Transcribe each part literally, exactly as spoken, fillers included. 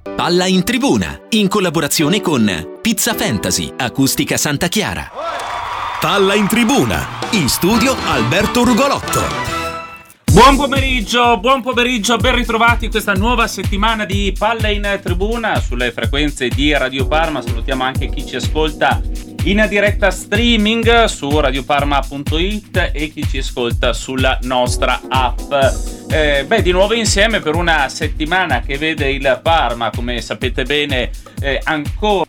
Palla in tribuna, in collaborazione con Pizza Fantasy, Acustica Santa Chiara. Palla in tribuna, in studio Alberto Rugolotto. Buon pomeriggio, buon pomeriggio, ben ritrovati in questa nuova settimana di Palla in Tribuna sulle frequenze di Radio Parma. Salutiamo anche chi ci ascolta in diretta streaming su radioparma punto it e chi ci ascolta sulla nostra app. Eh, beh, di nuovo insieme per una settimana che vede il Parma, come sapete bene, eh, ancora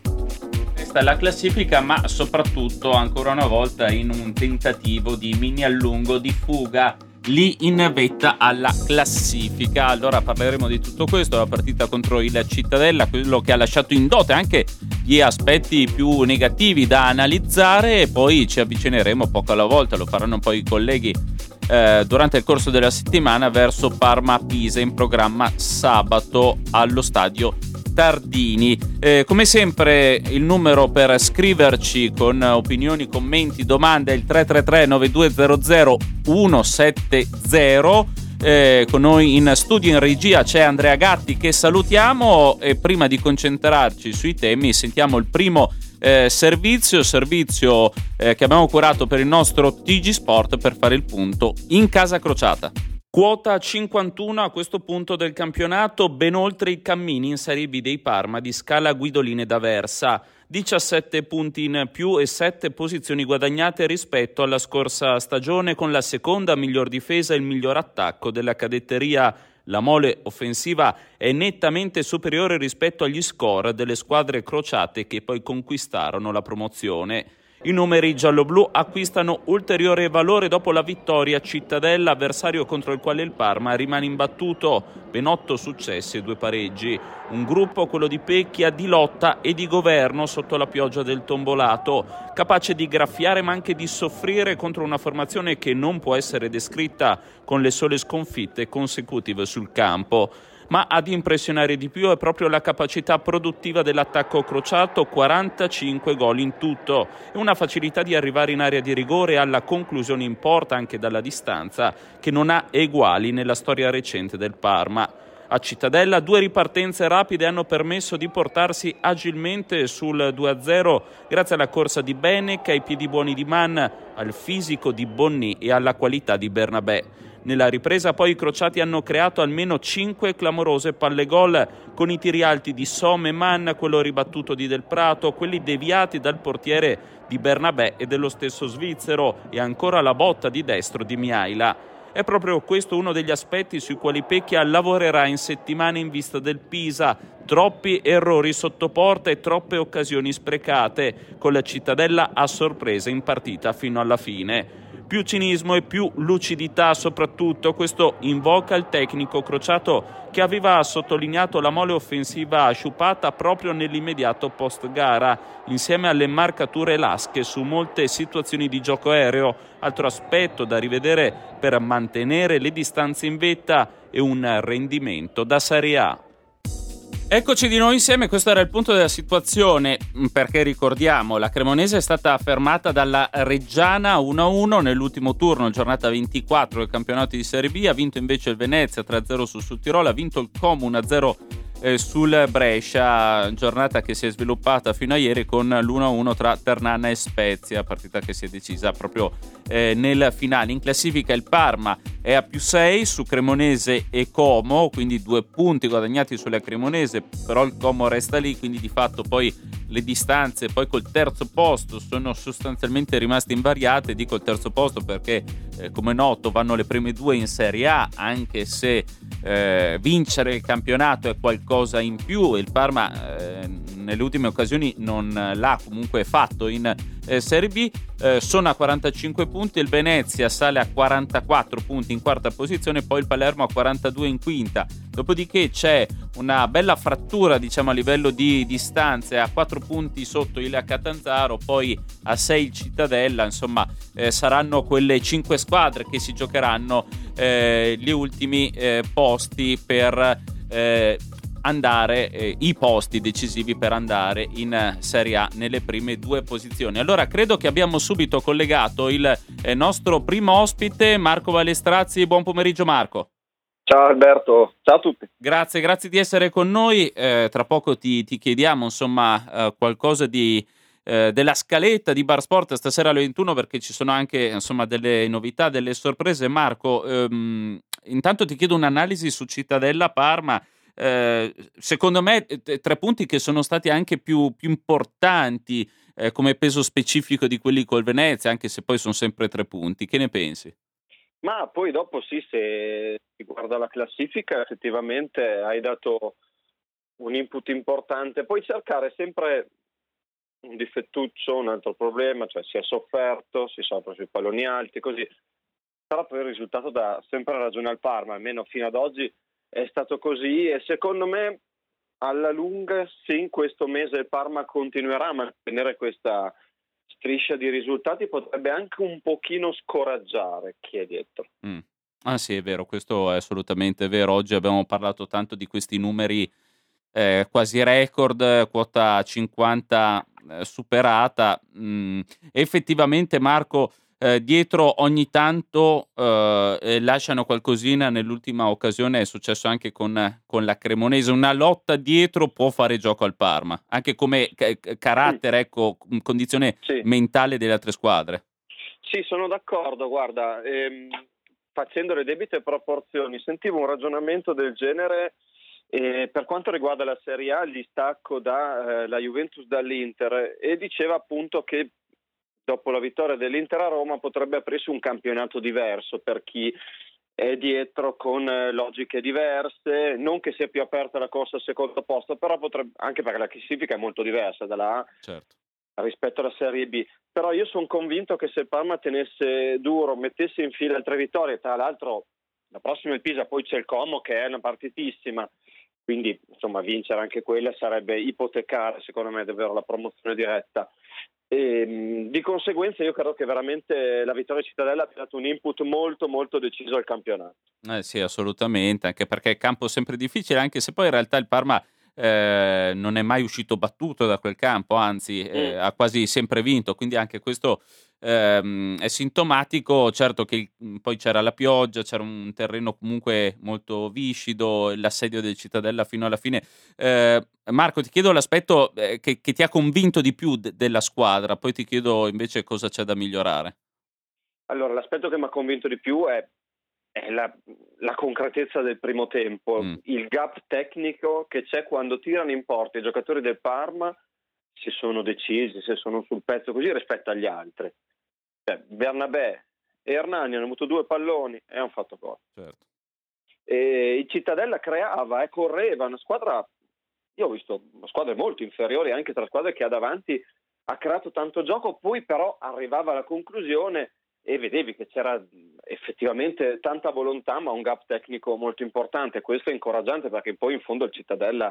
la classifica, ma soprattutto ancora una volta in un tentativo di mini allungo di fuga lì in vetta alla classifica. Allora parleremo di tutto questo, la partita contro il Cittadella, quello che ha lasciato in dote anche gli aspetti più negativi da analizzare, e poi ci avvicineremo poco alla volta, lo faranno poi i colleghi eh, durante il corso della settimana, verso Parma-Pisa in programma sabato allo stadio Tardini. Eh, come sempre il numero per scriverci con opinioni, commenti, domande è il tre tre tre nove due zero zero uno sette zero. Eh, con noi in studio in regia c'è Andrea Gatti, che salutiamo, e prima di concentrarci sui temi sentiamo il primo eh, servizio servizio eh, che abbiamo curato per il nostro T G Sport per fare il punto in casa crociata. Quota cinquantuno a questo punto del campionato, ben oltre i cammini in Serie B dei Parma di Scala Guidoline d'Aversa. diciassette punti in più e sette posizioni guadagnate rispetto alla scorsa stagione, con la seconda miglior difesa e il miglior attacco della cadetteria. La mole offensiva è nettamente superiore rispetto agli score delle squadre crociate che poi conquistarono la promozione. I numeri gialloblu acquistano ulteriore valore dopo la vittoria Cittadella, avversario contro il quale il Parma rimane imbattuto, ben otto successi e due pareggi. Un gruppo, quello di Pecchia, di lotta e di governo sotto la pioggia del tombolato, capace di graffiare ma anche di soffrire contro una formazione che non può essere descritta con le sole sconfitte consecutive sul campo. Ma ad impressionare di più è proprio la capacità produttiva dell'attacco crociato, quarantacinque gol in tutto, e una facilità di arrivare in area di rigore alla conclusione in porta anche dalla distanza che non ha eguali nella storia recente del Parma. A Cittadella due ripartenze rapide hanno permesso di portarsi agilmente sul due a zero grazie alla corsa di Benec, ai piedi buoni di Mann, al fisico di Bonni e alla qualità di Bernabé. Nella ripresa poi i crociati hanno creato almeno cinque clamorose palle gol, con i tiri alti di Somme e Mann, quello ribattuto di Del Prato, quelli deviati dal portiere di Bernabé e dello stesso svizzero, e ancora la botta di destro di Miaila. È proprio questo uno degli aspetti sui quali Pecchia lavorerà in settimana in vista del Pisa. Troppi errori sotto porta e troppe occasioni sprecate, con la Cittadella a sorpresa in partita fino alla fine. Più cinismo e più lucidità soprattutto, questo invoca il tecnico crociato, che aveva sottolineato la mole offensiva sciupata proprio nell'immediato post gara, insieme alle marcature lasche su molte situazioni di gioco aereo, altro aspetto da rivedere per mantenere le distanze in vetta e un rendimento da Serie A. Eccoci di nuovo insieme, questo era il punto della situazione, perché ricordiamo, la Cremonese è stata fermata dalla Reggiana uno a uno nell'ultimo turno, giornata ventiquattro del campionato di Serie B, ha vinto invece il Venezia tre a zero sul Sudtirolo, ha vinto il Como uno a zero eh, sul Brescia, giornata che si è sviluppata fino a ieri con l'uno a uno tra Ternana e Spezia, partita che si è decisa proprio eh, nel finale. In classifica il Parma è a più sei su Cremonese e Como, quindi due punti guadagnati sulla Cremonese, però il Como resta lì, quindi di fatto poi le distanze poi col terzo posto sono sostanzialmente rimaste invariate. Dico il terzo posto perché eh, come noto vanno le prime due in Serie A, anche se eh, vincere il campionato è qualcosa in più, e il Parma eh, nelle ultime occasioni non l'ha comunque fatto in eh, Serie B. Eh, sono a quarantacinque punti, il Venezia sale a quarantaquattro punti in quarta posizione, poi il Palermo a quarantadue in quinta. Dopodiché c'è una bella frattura, diciamo, a livello di distanze, a quattro punti sotto il Catanzaro, poi a sei il Cittadella. Insomma, eh, saranno quelle cinque squadre che si giocheranno eh, gli ultimi eh, posti per eh, andare eh, i posti decisivi per andare in Serie A nelle prime due posizioni. Allora credo che abbiamo subito collegato il eh, nostro primo ospite, Marco Valestrazzi. Buon pomeriggio Marco. Ciao Alberto, ciao a tutti. Grazie, grazie di essere con noi. Eh, tra poco ti, ti chiediamo insomma eh, qualcosa di, eh, della scaletta di Bar Sport stasera alle ventuno, perché ci sono anche insomma delle novità, delle sorprese. Marco, ehm, intanto ti chiedo un'analisi su Cittadella Parma. Eh, secondo me t- tre punti che sono stati anche più, più importanti eh, come peso specifico di quelli col Venezia, anche se poi sono sempre tre punti. Che ne pensi? Ma poi dopo sì, se si guarda la classifica, effettivamente hai dato un input importante. Puoi cercare sempre un difettuccio, un altro problema, cioè si è sofferto, si sopra sui palloni alti, così. Però poi il risultato dà sempre ragione al Parma, almeno fino ad oggi è stato così, e secondo me alla lunga, se in questo mese il Parma continuerà a mantenere questa striscia di risultati, potrebbe anche un pochino scoraggiare chi è dietro. Mm. Ah sì, è vero, questo è assolutamente vero. Oggi abbiamo parlato tanto di questi numeri eh, quasi record, quota cinquanta eh, superata. Mm, effettivamente, Marco, eh, dietro ogni tanto eh, eh, lasciano qualcosina. Nell'ultima occasione è successo anche con, con la Cremonese. Una lotta dietro può fare gioco al Parma, anche come ca- carattere, ecco, condizione Sì. mentale delle altre squadre. Sì, sono d'accordo, guarda, ehm, facendo le debite proporzioni, sentivo un ragionamento del genere eh, per quanto riguarda la Serie A, il distacco dalla eh, Juventus dall'Inter, e diceva appunto che dopo la vittoria dell'Inter a Roma potrebbe aprirsi un campionato diverso per chi è dietro con eh, logiche diverse, non che sia più aperta la corsa al secondo posto, però potrebbe, anche perché la classifica è molto diversa dalla A. Certo. Rispetto alla Serie B, però io sono convinto che se il Parma tenesse duro, mettesse in fila altre vittorie, tra l'altro la prossima è il Pisa, poi c'è il Como che è una partitissima, quindi insomma vincere anche quella sarebbe ipotecare secondo me davvero la promozione diretta, e di conseguenza io credo che veramente la vittoria di Cittadella abbia dato un input molto molto deciso al campionato. Eh sì, assolutamente, anche perché è campo sempre difficile, anche se poi in realtà il Parma eh, non è mai uscito battuto da quel campo, anzi eh, Mm. ha quasi sempre vinto, quindi anche questo ehm, è sintomatico. Certo che mh, poi c'era la pioggia, c'era un terreno comunque molto viscido, l'assedio del Cittadella fino alla fine. Eh, Marco, ti chiedo l'aspetto eh, che, che ti ha convinto di più de- della squadra, poi ti chiedo invece cosa c'è da migliorare. Allora, l'aspetto che mi ha convinto di più è è la, la concretezza del primo tempo, Mm. il gap tecnico che c'è quando tirano in porta i giocatori del Parma, se sono decisi, se sono sul pezzo così rispetto agli altri. Cioè, Bernabé e Hernani hanno avuto due palloni e hanno fatto gol. Certo. E il Cittadella creava e correva, una squadra, io ho visto squadre molto inferiori anche tra squadre che ha davanti, ha creato tanto gioco, poi però arrivava alla conclusione e vedevi che c'era effettivamente tanta volontà ma un gap tecnico molto importante. Questo è incoraggiante perché poi in fondo il Cittadella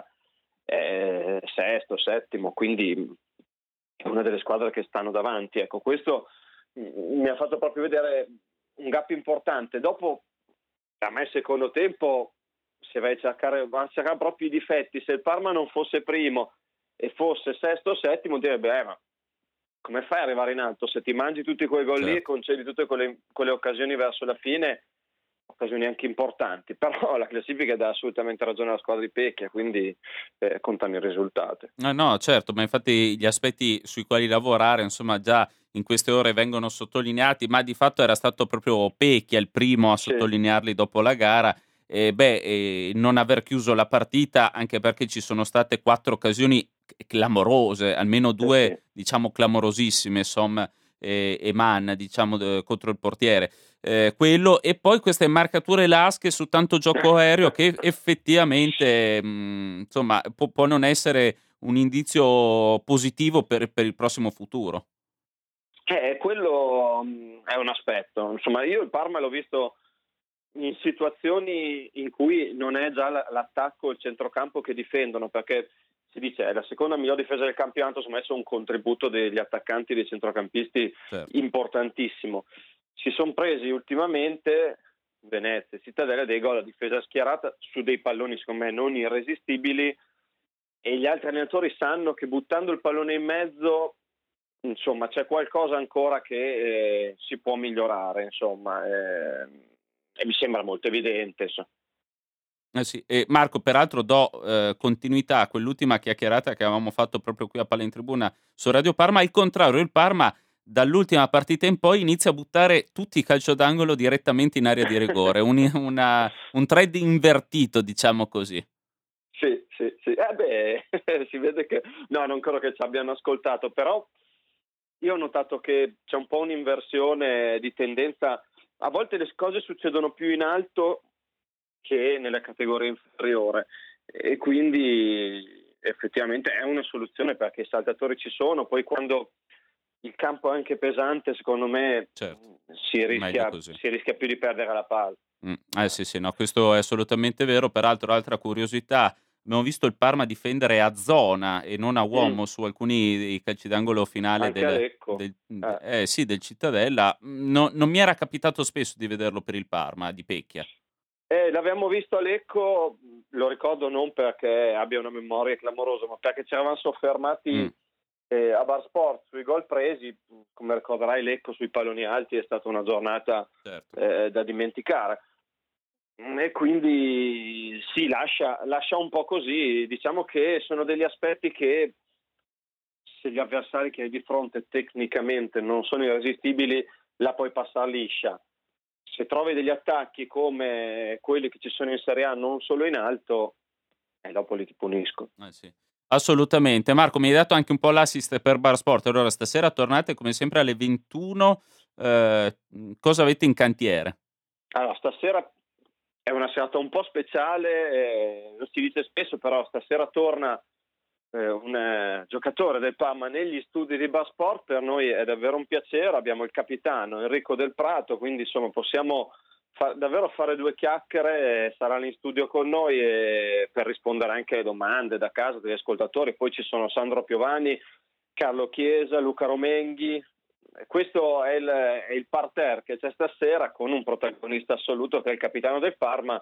è sesto, settimo, quindi è una delle squadre che stanno davanti. Ecco, questo mi ha fatto proprio vedere un gap importante. Dopo, a me secondo tempo, se vai a cercare, vai a cercare proprio i difetti, se il Parma non fosse primo e fosse sesto o settimo, direbbe eh ma come fai ad arrivare in alto se ti mangi tutti quei gol lì e Certo. concedi tutte quelle, quelle occasioni verso la fine, occasioni anche importanti. Però la classifica dà assolutamente ragione alla squadra di Pecchia, quindi eh, contano i risultati. No, no, certo, ma infatti gli aspetti sui quali lavorare, insomma, già in queste ore vengono sottolineati, ma di fatto era stato proprio Pecchia il primo a Sì. sottolinearli dopo la gara. E beh, e non aver chiuso la partita, anche perché ci sono state quattro occasioni clamorose, almeno due, Sì, sì. diciamo, clamorosissime, Som e, e Man, diciamo, de- contro il portiere. Eh, quello, e poi queste marcature lasche su tanto gioco aereo che effettivamente mh, insomma può, può non essere un indizio positivo per, per il prossimo futuro. Eh, quello mh, è un aspetto. Insomma, io il Parma l'ho visto in situazioni in cui non è già l- l'attacco e il centrocampo che difendono, perché si dice è la seconda miglior difesa del campionato, insomma, adesso un contributo degli attaccanti e dei centrocampisti Certo. importantissimo. Si sono presi ultimamente Venezia e Cittadella dei gol a difesa schierata su dei palloni secondo me non irresistibili, e gli altri allenatori sanno che buttando il pallone in mezzo insomma c'è qualcosa ancora che eh, si può migliorare, insomma, eh, e mi sembra molto evidente, insomma. Eh sì. E Marco, peraltro do eh, continuità a quell'ultima chiacchierata che avevamo fatto proprio qui a Palla in Tribuna su Radio Parma. Al contrario, il Parma dall'ultima partita in poi inizia a buttare tutti i calcio d'angolo direttamente in area di rigore, un, una, un trend invertito, diciamo così. Sì, sì, sì. Eh beh, si vede che... No, non credo che ci abbiano ascoltato, però io ho notato che c'è un po' un'inversione di tendenza. A volte le cose succedono più in alto che nella categoria inferiore e quindi effettivamente è una soluzione perché i saltatori ci sono, poi quando il campo è anche pesante secondo me certo. si, rischia, si rischia più di perdere la palla. Mm. Eh sì sì, no, questo è assolutamente vero. Peraltro, altra curiosità, abbiamo visto il Parma difendere a zona e non a uomo mm. su alcuni dei calci d'angolo finale del, del, eh. Eh, sì, del Cittadella. No, non mi era capitato spesso di vederlo per il Parma, di Pecchia. Eh, l'abbiamo visto a Lecco, lo ricordo non perché abbia una memoria clamorosa, ma perché ci eravamo soffermati mm. eh, a Bar Sport sui gol presi. Come ricorderai, Lecco sui palloni alti è stata una giornata certo. eh, da dimenticare. E quindi sì, lascia, lascia un po' così. Diciamo che sono degli aspetti che, se gli avversari che hai di fronte tecnicamente non sono irresistibili, la puoi passare liscia. Se trovi degli attacchi come quelli che ci sono in Serie A, non solo in alto, e eh, dopo li ti punisco. Eh sì. Assolutamente. Marco, mi hai dato anche un po' l'assist per Bar Sport. Allora, stasera tornate come sempre alle ventuno. Eh, cosa avete in cantiere? Allora, stasera è una serata un po' speciale, eh, lo si dice spesso, però stasera torna eh, un eh, giocatore del Parma negli studi di Bar Sport. Per noi è davvero un piacere, abbiamo il capitano Enrico Del Prato, quindi insomma possiamo fa- davvero fare due chiacchiere, eh, sarà in studio con noi e per rispondere anche alle domande da casa degli ascoltatori. Poi ci sono Sandro Piovani, Carlo Chiesa, Luca Romenghi. Questo è il, è il parterre che c'è stasera, con un protagonista assoluto che è il capitano del Parma,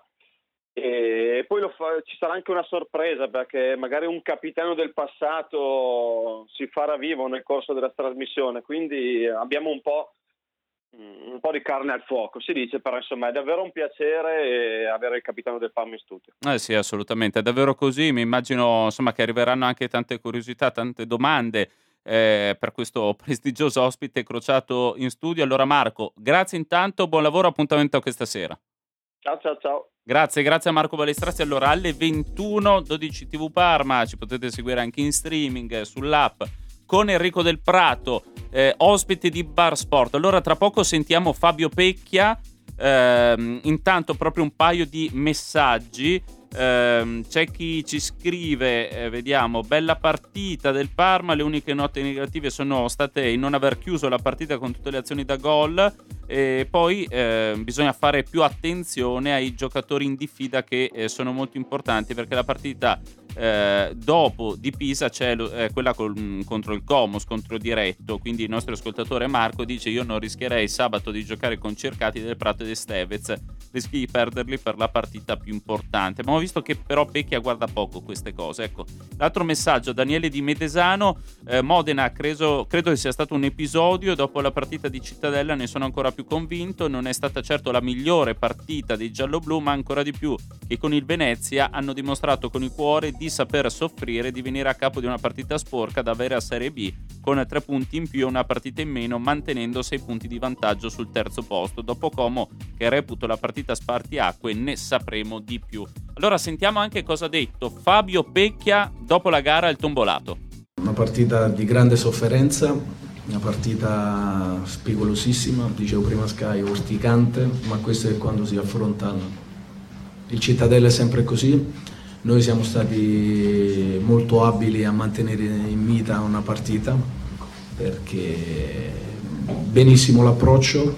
e poi lo fa, ci sarà anche una sorpresa perché magari un capitano del passato si farà vivo nel corso della trasmissione, quindi abbiamo un po', un po' di carne al fuoco, si dice, però insomma è davvero un piacere avere il capitano del Parma in studio. Eh sì, assolutamente, è davvero così. Mi immagino insomma che arriveranno anche tante curiosità, tante domande Eh, per questo prestigioso ospite crociato in studio. Allora Marco, grazie intanto, buon lavoro, appuntamento a questa sera. Ciao ciao ciao. Grazie, grazie a Marco Balestrazzi. Allora alle ventuno, dodici tivù Parma, ci potete seguire anche in streaming sull'app con Enrico Del Prato, eh, ospite di Bar Sport. Allora tra poco sentiamo Fabio Pecchia. Eh, intanto proprio un paio di messaggi. Uh, c'è chi ci scrive, eh, vediamo, bella partita del Parma, le uniche note negative sono state il non aver chiuso la partita con tutte le azioni da gol, e poi eh, bisogna fare più attenzione ai giocatori in diffida che eh, sono molto importanti, perché la partita eh, dopo di Pisa c'è eh, quella col, contro il Como, scontro diretto, quindi il nostro ascoltatore Marco dice: io non rischierei sabato di giocare con Cercati, Del Prato e De Stevez, rischi di perderli per la partita più importante. Abbiamo visto che però Pecchia guarda poco queste cose. Ecco, l'altro messaggio, Daniele di Medesano, eh, Modena credo, credo che sia stato un episodio, dopo la partita di Cittadella ne sono ancora più convinto, non è stata certo la migliore partita dei gialloblu, ma ancora di più che con il Venezia hanno dimostrato con il cuore di saper soffrire, di venire a capo di una partita sporca da avere a Serie B, con tre punti in più e una partita in meno, mantenendo sei punti di vantaggio sul terzo posto. Dopo Como, che reputo la partita spartiacque, ne sapremo di più. Allora sentiamo anche cosa ha detto Fabio Pecchia dopo la gara al Tombolato. Una partita di grande sofferenza, una partita spigolosissima, dicevo prima Sky, urticante, ma questo è quando si affrontano. Il Cittadella è sempre così, noi siamo stati molto abili a mantenere in vita una partita, perché benissimo l'approccio,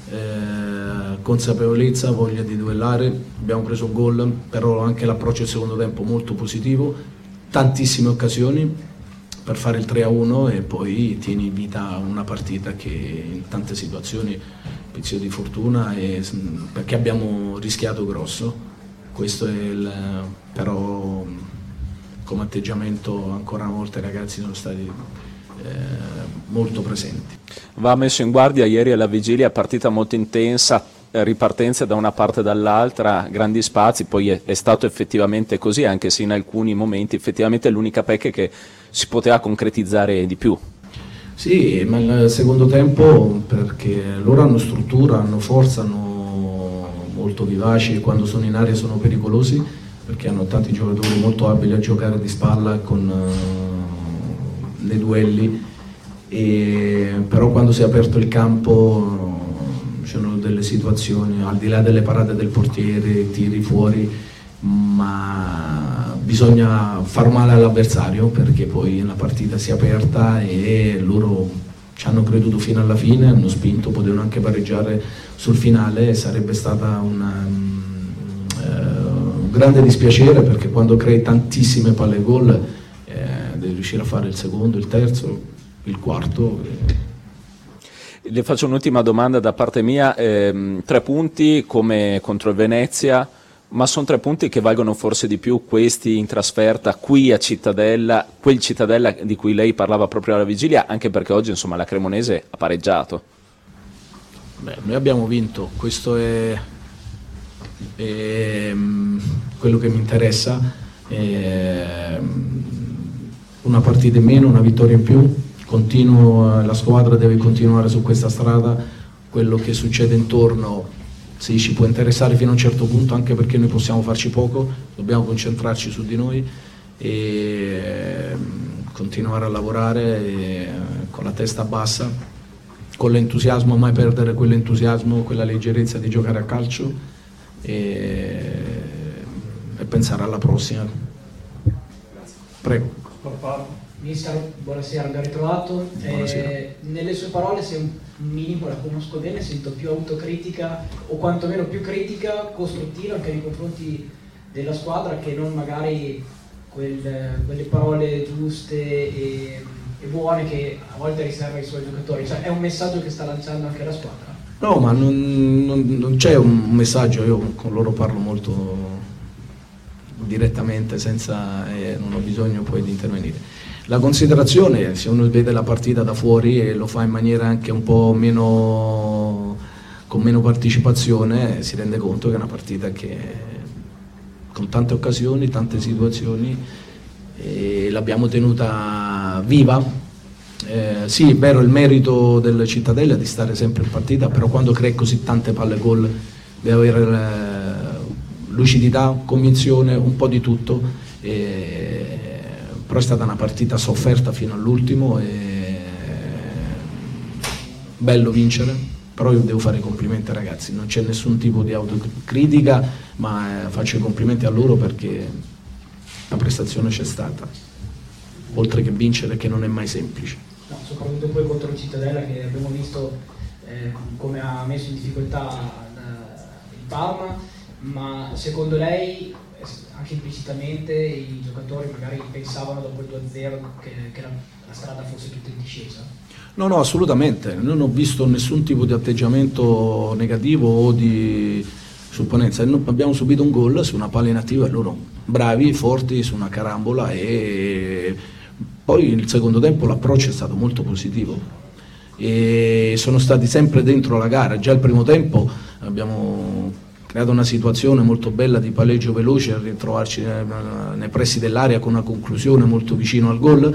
eh, consapevolezza, voglia di duellare, abbiamo preso un gol, però anche l'approccio del secondo tempo molto positivo, tantissime occasioni per fare il tre a uno e poi tieni in vita una partita che in tante situazioni pezzo di fortuna, e, perché abbiamo rischiato grosso. Questo è il, però come atteggiamento ancora una volta i ragazzi sono stati eh, molto presenti. Va messo in guardia, ieri alla vigilia partita molto intensa, ripartenze da una parte e dall'altra, grandi spazi, poi è, è stato effettivamente così, anche se in alcuni momenti effettivamente l'unica pecca è che si poteva concretizzare di più. Sì, ma il secondo tempo, perché loro hanno struttura, hanno forza, hanno molto vivaci, quando sono in area sono pericolosi, perché hanno tanti giocatori molto abili a giocare di spalla con uh, nei duelli, e, però quando si è aperto il campo c'erano delle situazioni, al di là delle parate del portiere, tiri fuori, ma bisogna far male all'avversario perché poi la partita si è aperta e loro ci hanno creduto fino alla fine, hanno spinto, potevano anche pareggiare sul finale, sarebbe stata una, uh, un grande dispiacere perché quando crei tantissime palle gol eh, devi riuscire a fare il secondo, il terzo, il quarto. Le faccio un'ultima domanda da parte mia, ehm, tre punti come contro il Venezia, ma sono tre punti che valgono forse di più questi in trasferta qui a Cittadella, quel Cittadella di cui lei parlava proprio alla vigilia, anche perché oggi insomma la Cremonese ha pareggiato. Beh, noi abbiamo vinto, questo è, è quello che mi interessa, è una partita in meno, una vittoria in più. Continuo, la squadra deve continuare su questa strada, quello che succede intorno sì, ci può interessare fino a un certo punto, anche perché noi possiamo farci poco, dobbiamo concentrarci su di noi e continuare a lavorare e, con la testa bassa, con l'entusiasmo, mai perdere quell'entusiasmo, quella leggerezza di giocare a calcio e, e pensare alla prossima. Prego. Mister, buonasera, ben ritrovato. Buonasera. Eh, nelle sue parole, se un minimo la conosco bene, sento più autocritica o quantomeno più critica costruttiva anche nei confronti della squadra che non magari quel, quelle parole giuste e, e buone che a volte riserva ai suoi giocatori. Cioè, è un messaggio che sta lanciando anche la squadra? No, ma non, non, non c'è un messaggio, io con loro parlo molto direttamente, senza, eh, non ho bisogno poi di intervenire. La considerazione, se uno vede la partita da fuori e lo fa in maniera anche un po' meno, con meno partecipazione, si rende conto che è una partita che con tante occasioni, tante situazioni, e l'abbiamo tenuta viva. Eh, sì, è vero, il merito del Cittadella è di stare sempre in partita, però quando crei così tante palle gol deve avere eh, lucidità, convinzione, un po' di tutto. Eh, però è stata una partita sofferta fino all'ultimo e bello vincere, però io devo fare i complimenti ai ragazzi, non c'è nessun tipo di autocritica, ma faccio i complimenti a loro perché la prestazione c'è stata, oltre che vincere, che non è mai semplice. No, soprattutto poi contro il Cittadella, che abbiamo visto eh, come ha messo in difficoltà il Parma, ma secondo lei anche implicitamente i giocatori magari pensavano dopo il due a zero che, che la, la strada fosse tutta in discesa? No, no, assolutamente, non ho visto nessun tipo di atteggiamento negativo o di supponenza. Noi abbiamo subito un gol su una palla inattiva e loro bravi, forti su una carambola, e poi nel secondo tempo l'approccio è stato molto positivo e sono stati sempre dentro la gara. Già il primo tempo abbiamo creato una situazione molto bella di palleggio veloce, a ritrovarci nei pressi dell'area con una conclusione molto vicino al gol.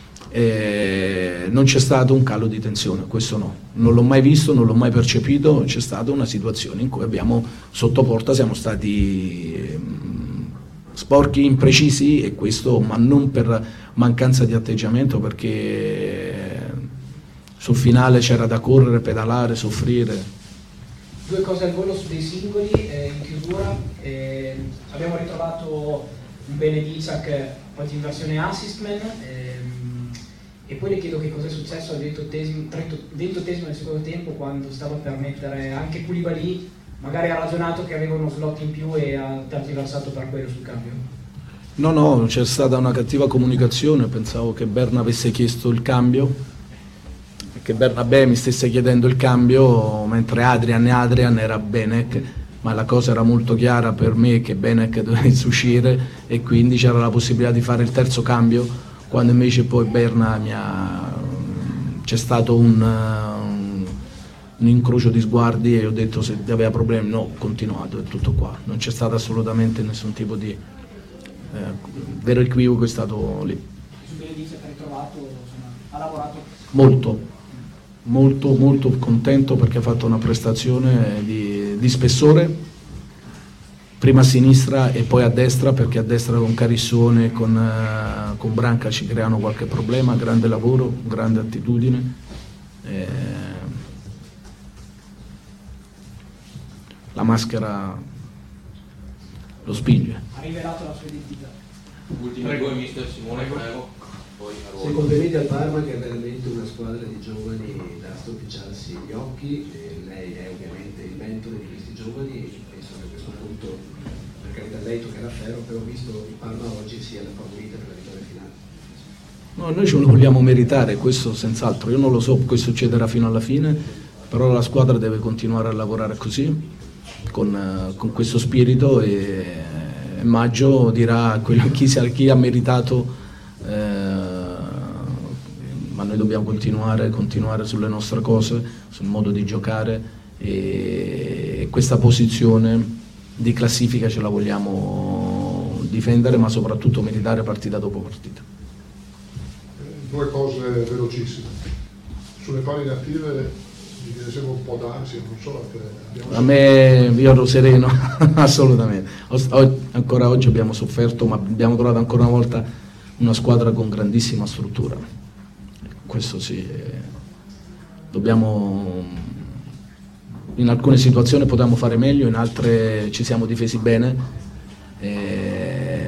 Eh, non c'è stato un calo di tensione, questo no, non l'ho mai visto, non l'ho mai percepito. C'è stata una situazione in cui abbiamo sotto porta siamo stati eh, sporchi, imprecisi, e questo, ma non per mancanza di atteggiamento, perché sul finale c'era da correre, pedalare, soffrire. Due cose al volo su dei singoli, eh, in chiusura eh, abbiamo ritrovato un Benedicak oggi in versione assistman, ehm, e poi le chiedo che cosa è successo al ventottesimo del secondo tempo, quando stava per mettere anche Koulibaly, magari ha ragionato che aveva uno slot in più e ha tergiversato per quello sul cambio. No, no, c'è stata una cattiva comunicazione, pensavo che Berna avesse chiesto il cambio, che Bernabé mi stesse chiedendo il cambio, mentre Adrian e Adrian era Benek, ma la cosa era molto chiara per me che Benek dovesse uscire e quindi c'era la possibilità di fare il terzo cambio, quando invece poi Berna mi ha... c'è stato un, un, un incrocio di sguardi e ho detto se aveva problemi, no, ho continuato, è tutto qua, non c'è stato assolutamente nessun tipo di eh, vero equivoco, è stato lì. Su Benedizia che hai trovato, insomma, ha lavorato molto, molto, molto contento perché ha fatto una prestazione di, di spessore, prima a sinistra e poi a destra, perché a destra con Carissone e con, uh, con Branca ci creano qualche problema, grande lavoro, grande attitudine. Eh, la maschera lo spinge. Ha rivelato la sua identità. Ultimo due, mister Simone Prego. Si complimenti al Parma che è veramente una squadra di giovani da stropicciarsi gli occhi, e lei è ovviamente il mentore di questi giovani e penso che a questo punto, per carità lei toccherà ferro, però visto il Parma oggi sia la favorita per la vittoria finale. No, noi ce lo vogliamo meritare, questo senz'altro, io non lo so che succederà fino alla fine, però la squadra deve continuare a lavorare così, con, con questo spirito e, e maggio dirà quello, chi, chi ha meritato. Eh, ma noi dobbiamo continuare, continuare sulle nostre cose, sul modo di giocare e questa posizione di classifica ce la vogliamo difendere, ma soprattutto meritare partita dopo partita. Due cose velocissime. Sulle pagine attive mi viene sempre un po' d'ansia, non so perché. A me io ero sereno, assolutamente. O, ancora oggi abbiamo sofferto, ma abbiamo trovato ancora una volta una squadra con grandissima struttura. Questo sì, eh, dobbiamo, in alcune situazioni potevamo fare meglio, in altre ci siamo difesi bene, eh,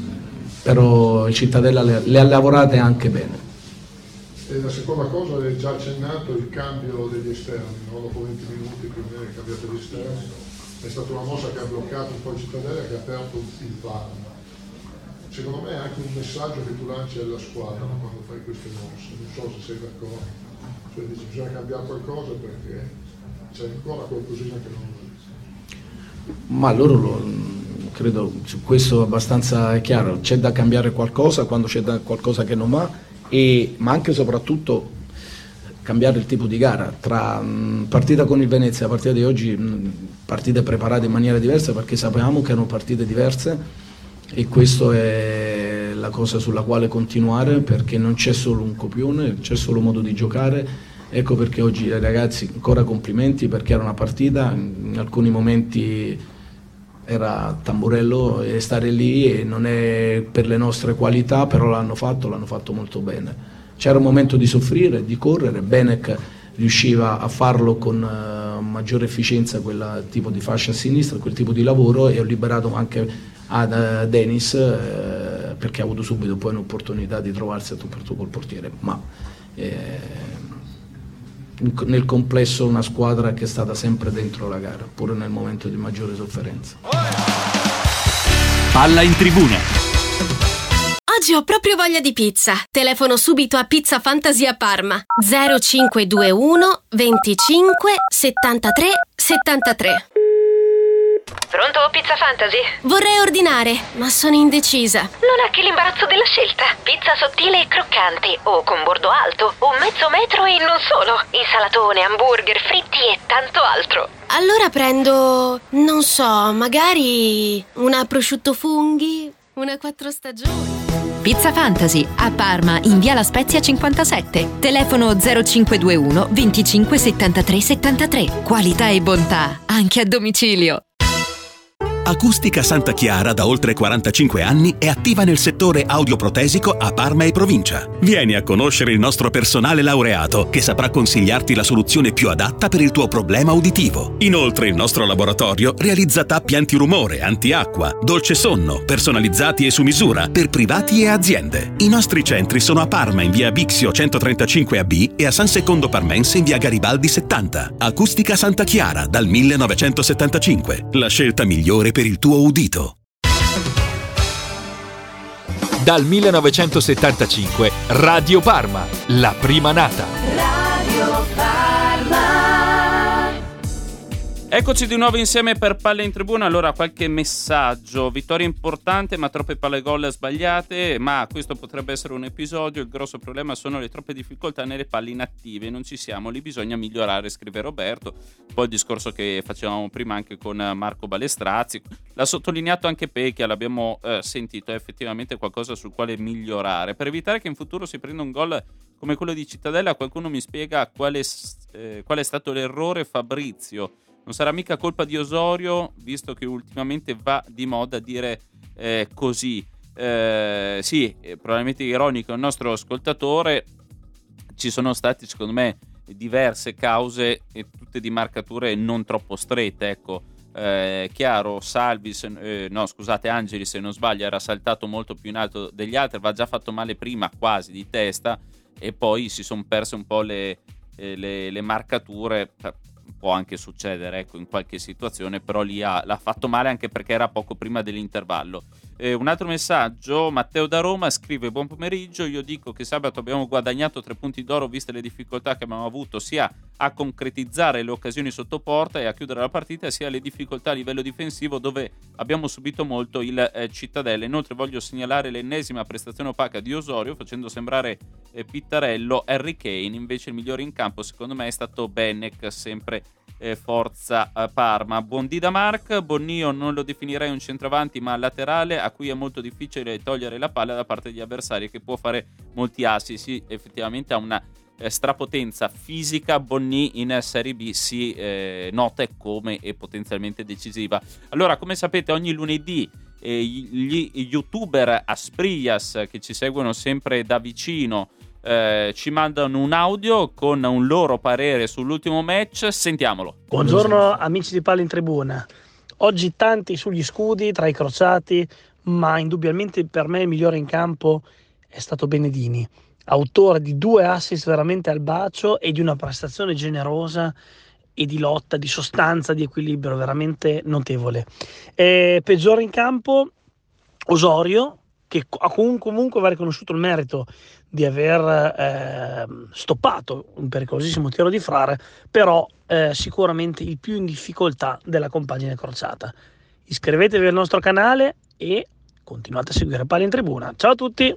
però il Cittadella le, le ha lavorate anche bene. E la seconda cosa, è già accennato il cambio degli esterni, no? Dopo venti minuti più o meno è cambiato gli esterni, è stata una mossa che ha bloccato un po' il Cittadella, che ha aperto il Parma. Secondo me è anche un messaggio che tu lanci alla squadra quando fai queste mosse, non so se sei d'accordo, cioè dici bisogna cambiare qualcosa perché c'è ancora qualcosina che non... Ma loro lo, credo su questo abbastanza è chiaro, c'è da cambiare qualcosa quando c'è da qualcosa che non va, e, ma anche e soprattutto cambiare il tipo di gara, tra mh, partita con il Venezia e la partita di oggi, mh, partite preparate in maniera diversa perché sapevamo che erano partite diverse. E questa è la cosa sulla quale continuare, perché non c'è solo un copione, c'è solo modo di giocare. Ecco perché oggi ai ragazzi ancora complimenti, perché era una partita, in alcuni momenti era tamburello e stare lì, e non è per le nostre qualità, però l'hanno fatto, l'hanno fatto molto bene. C'era un momento di soffrire, di correre, Benek riusciva a farlo con uh, maggiore efficienza, quel tipo di fascia a sinistra, quel tipo di lavoro, e ho liberato anche ad uh, Dennis uh, perché ha avuto subito poi un'opportunità di trovarsi a tu per tu col portiere, ma eh, nel complesso una squadra che è stata sempre dentro la gara, pure nel momento di maggiore sofferenza. Palla in tribuna. Oggi ho proprio voglia di pizza. Telefono subito a Pizza Fantasy a Parma. zero cinque due uno venticinque settantatré settantatré. Pronto, Pizza Fantasy? Vorrei ordinare, ma sono indecisa. Non ha che l'imbarazzo della scelta. Pizza sottile e croccante, o con bordo alto, o mezzo metro e non solo. Insalatone, hamburger, fritti e tanto altro. Allora prendo, non so, magari una prosciutto funghi, una quattro stagioni. Pizza Fantasy a Parma in via La Spezia cinquantasette. Telefono zero cinque due uno venticinque settantatré settantatré. Qualità e bontà anche a domicilio. Acustica Santa Chiara da oltre quarantacinque anni è attiva nel settore audioprotesico a Parma e provincia. Vieni a conoscere il nostro personale laureato che saprà consigliarti la soluzione più adatta per il tuo problema uditivo. Inoltre il nostro laboratorio realizza tappi antirumore, antiacqua, dolce sonno, personalizzati e su misura per privati e aziende. I nostri centri sono a Parma in via Bixio centotrentacinque A B e a San Secondo Parmense in via Garibaldi settanta. Acustica Santa Chiara dal millenovecentosettantacinque. La scelta migliore per il tuo udito. Dal millenovecentosettantacinque Radio Parma, la prima nata. Radio Parma. Eccoci di nuovo insieme per Palle in Tribuna. Allora, qualche messaggio. Vittoria importante ma troppe palle gol sbagliate, ma questo potrebbe essere un episodio. Il grosso problema sono le troppe difficoltà nelle palle inattive, non ci siamo, lì bisogna migliorare, scrive Roberto. Poi il discorso che facevamo prima anche con Marco Balestrazzi, l'ha sottolineato anche Pecchia, l'abbiamo eh, sentito, è effettivamente qualcosa sul quale migliorare. Per evitare che in futuro si prenda un gol come quello di Cittadella, qualcuno mi spiega quale, eh, qual è stato l'errore Fabrizio. Non sarà mica colpa di Osorio, visto che ultimamente va di moda dire eh, così. Eh, sì, probabilmente ironico il nostro ascoltatore. Ci sono stati, secondo me, diverse cause e tutte di marcature non troppo strette. Ecco, eh, chiaro, Salvi, se, eh, no scusate, Angeli, se non sbaglio, era saltato molto più in alto degli altri, aveva già fatto male prima, quasi di testa, e poi si sono perse un po' le, eh, le, le marcature. Può anche succedere, ecco, in qualche situazione, però lì ha, l'ha fatto male anche perché era poco prima dell'intervallo. Eh, un altro messaggio, Matteo da Roma scrive: buon pomeriggio, io dico che sabato abbiamo guadagnato tre punti d'oro viste le difficoltà che abbiamo avuto sia a concretizzare le occasioni sotto porta e a chiudere la partita, sia le difficoltà a livello difensivo dove abbiamo subito molto il eh, Cittadella. Inoltre voglio segnalare l'ennesima prestazione opaca di Osorio, facendo sembrare eh, Pittarello Harry Kane, invece il migliore in campo secondo me è stato Benek, sempre eh, forza eh, Parma. Buondì da Mark, Bonnio non lo definirei un centravanti ma laterale a cui è molto difficile togliere la palla da parte degli avversari, che può fare molti assi. Sì, effettivamente ha una eh, strapotenza fisica. Bonni in Serie B si eh, nota come e potenzialmente decisiva. Allora, come sapete, ogni lunedì eh, gli, gli youtuber Asprias che ci seguono sempre da vicino Eh, ci mandano un audio con un loro parere sull'ultimo match. Sentiamolo. Buongiorno amici di Palle in Tribuna. Oggi tanti sugli scudi tra i crociati, ma indubbiamente per me il migliore in campo è stato Benedini, autore di due assist veramente al bacio e di una prestazione generosa e di lotta, di sostanza, di equilibrio veramente notevole. E peggiore in campo Osorio, che comunque va riconosciuto il merito di aver eh, stoppato un pericolosissimo tiro di Frare, però eh, sicuramente il più in difficoltà della compagine crociata. Iscrivetevi al nostro canale e continuate a seguire Palle in Tribuna. Ciao a tutti!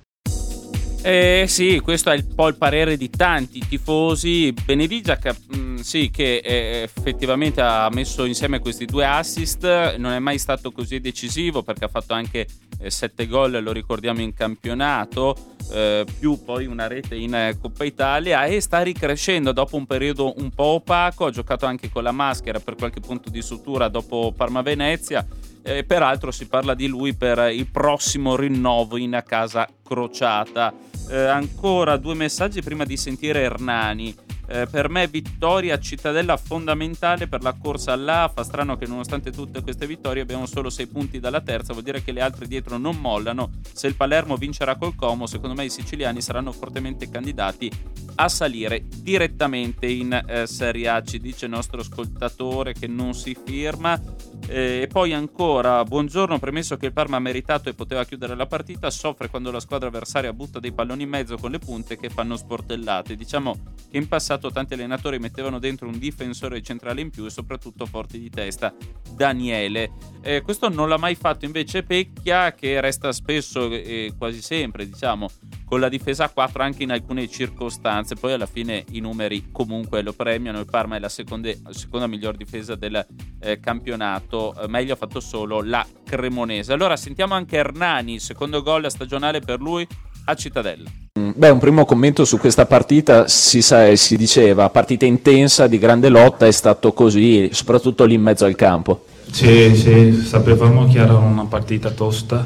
Eh sì, questo è un po' il parere di tanti tifosi. Benevigia, mh, sì, che eh, effettivamente ha messo insieme questi due assist, non è mai stato così decisivo perché ha fatto anche eh, sette gol, lo ricordiamo, in campionato, eh, più poi una rete in eh, Coppa Italia, e sta ricrescendo dopo un periodo un po' opaco. Ha giocato anche con la maschera per qualche punto di sutura dopo Parma-Venezia. Eh, peraltro si parla di lui per il prossimo rinnovo in casa crociata. Eh, ancora due messaggi prima di sentire Hernani. Eh, per me vittoria Cittadella fondamentale per la corsa all'A. Fa strano che nonostante tutte queste vittorie abbiamo solo sei punti dalla terza, vuol dire che le altre dietro non mollano. Se il Palermo vincerà col Como, secondo me i siciliani saranno fortemente candidati a salire direttamente in eh, Serie A, ci dice il nostro ascoltatore che non si firma. Eh, e poi ancora, buongiorno, premesso che il Parma ha meritato e poteva chiudere la partita, soffre quando la squadra avversaria butta dei palloni in mezzo con le punte che fanno sportellate. Diciamo che in passato tanti allenatori mettevano dentro un difensore centrale in più e soprattutto forti di testa, Daniele. Eh, questo non l'ha mai fatto invece Pecchia, che resta spesso e eh, quasi sempre, diciamo, con la difesa a quattro anche in alcune circostanze. Poi alla fine i numeri comunque lo premiano. Il Parma è la seconda, seconda miglior difesa del eh, campionato, eh, meglio ha fatto solo la Cremonese. Allora sentiamo anche Hernani, secondo gol stagionale per lui a Cittadella. Beh, un primo commento su questa partita: si, sa, si diceva partita intensa, di grande lotta, è stato così, soprattutto lì in mezzo al campo. Sì, sì, sapevamo che era una partita tosta.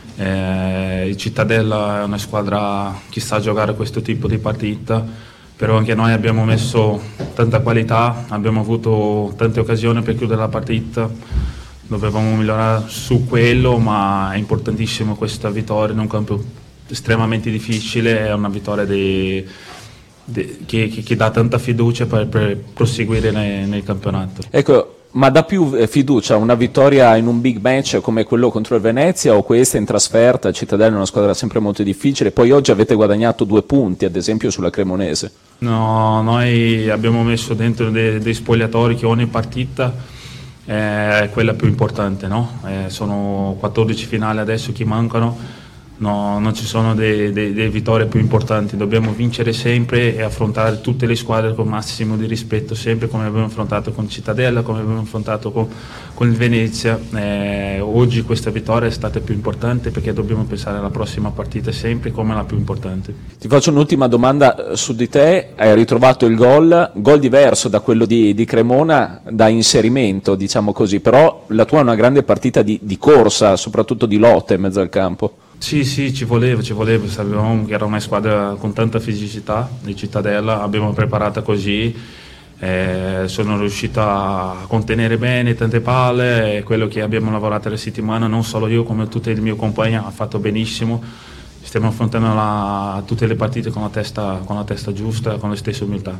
Eh, il Cittadella è una squadra che sa giocare questo tipo di partita, però anche noi abbiamo messo tanta qualità, abbiamo avuto tante occasioni per chiudere la partita, dovevamo migliorare su quello, ma è importantissimo questa vittoria in un campo estremamente difficile, è una vittoria di, di, che, che, che dà tanta fiducia per, per proseguire nel, nel campionato. Ecco, ma dà più fiducia una vittoria in un big match come quello contro il Venezia o questa in trasferta? Cittadella è una squadra sempre molto difficile, poi oggi avete guadagnato due punti ad esempio sulla Cremonese. No, noi abbiamo messo dentro dei, dei spogliatori che ogni partita è quella più importante, no? Eh, sono quattordici finali adesso che mancano. No, non ci sono delle dei, dei vittorie più importanti, dobbiamo vincere sempre e affrontare tutte le squadre con massimo di rispetto, sempre come abbiamo affrontato con Cittadella, come abbiamo affrontato con, con il Venezia. Eh, oggi questa vittoria è stata più importante perché dobbiamo pensare alla prossima partita sempre come la più importante. Ti faccio un'ultima domanda su di te, hai ritrovato il gol, gol diverso da quello di, di Cremona, da inserimento diciamo così, però la tua è una grande partita di, di corsa, soprattutto di lotta in mezzo al campo. Sì, sì, ci voleva, ci voleva, sapevamo che era una squadra con tanta fisicità di Cittadella, abbiamo preparata così, eh, sono riuscito a contenere bene tante palle, e quello che abbiamo lavorato la settimana, non solo io come tutti i miei compagni, ha fatto benissimo, stiamo affrontando la, tutte le partite con la, testa, con la testa giusta, con la stessa umiltà.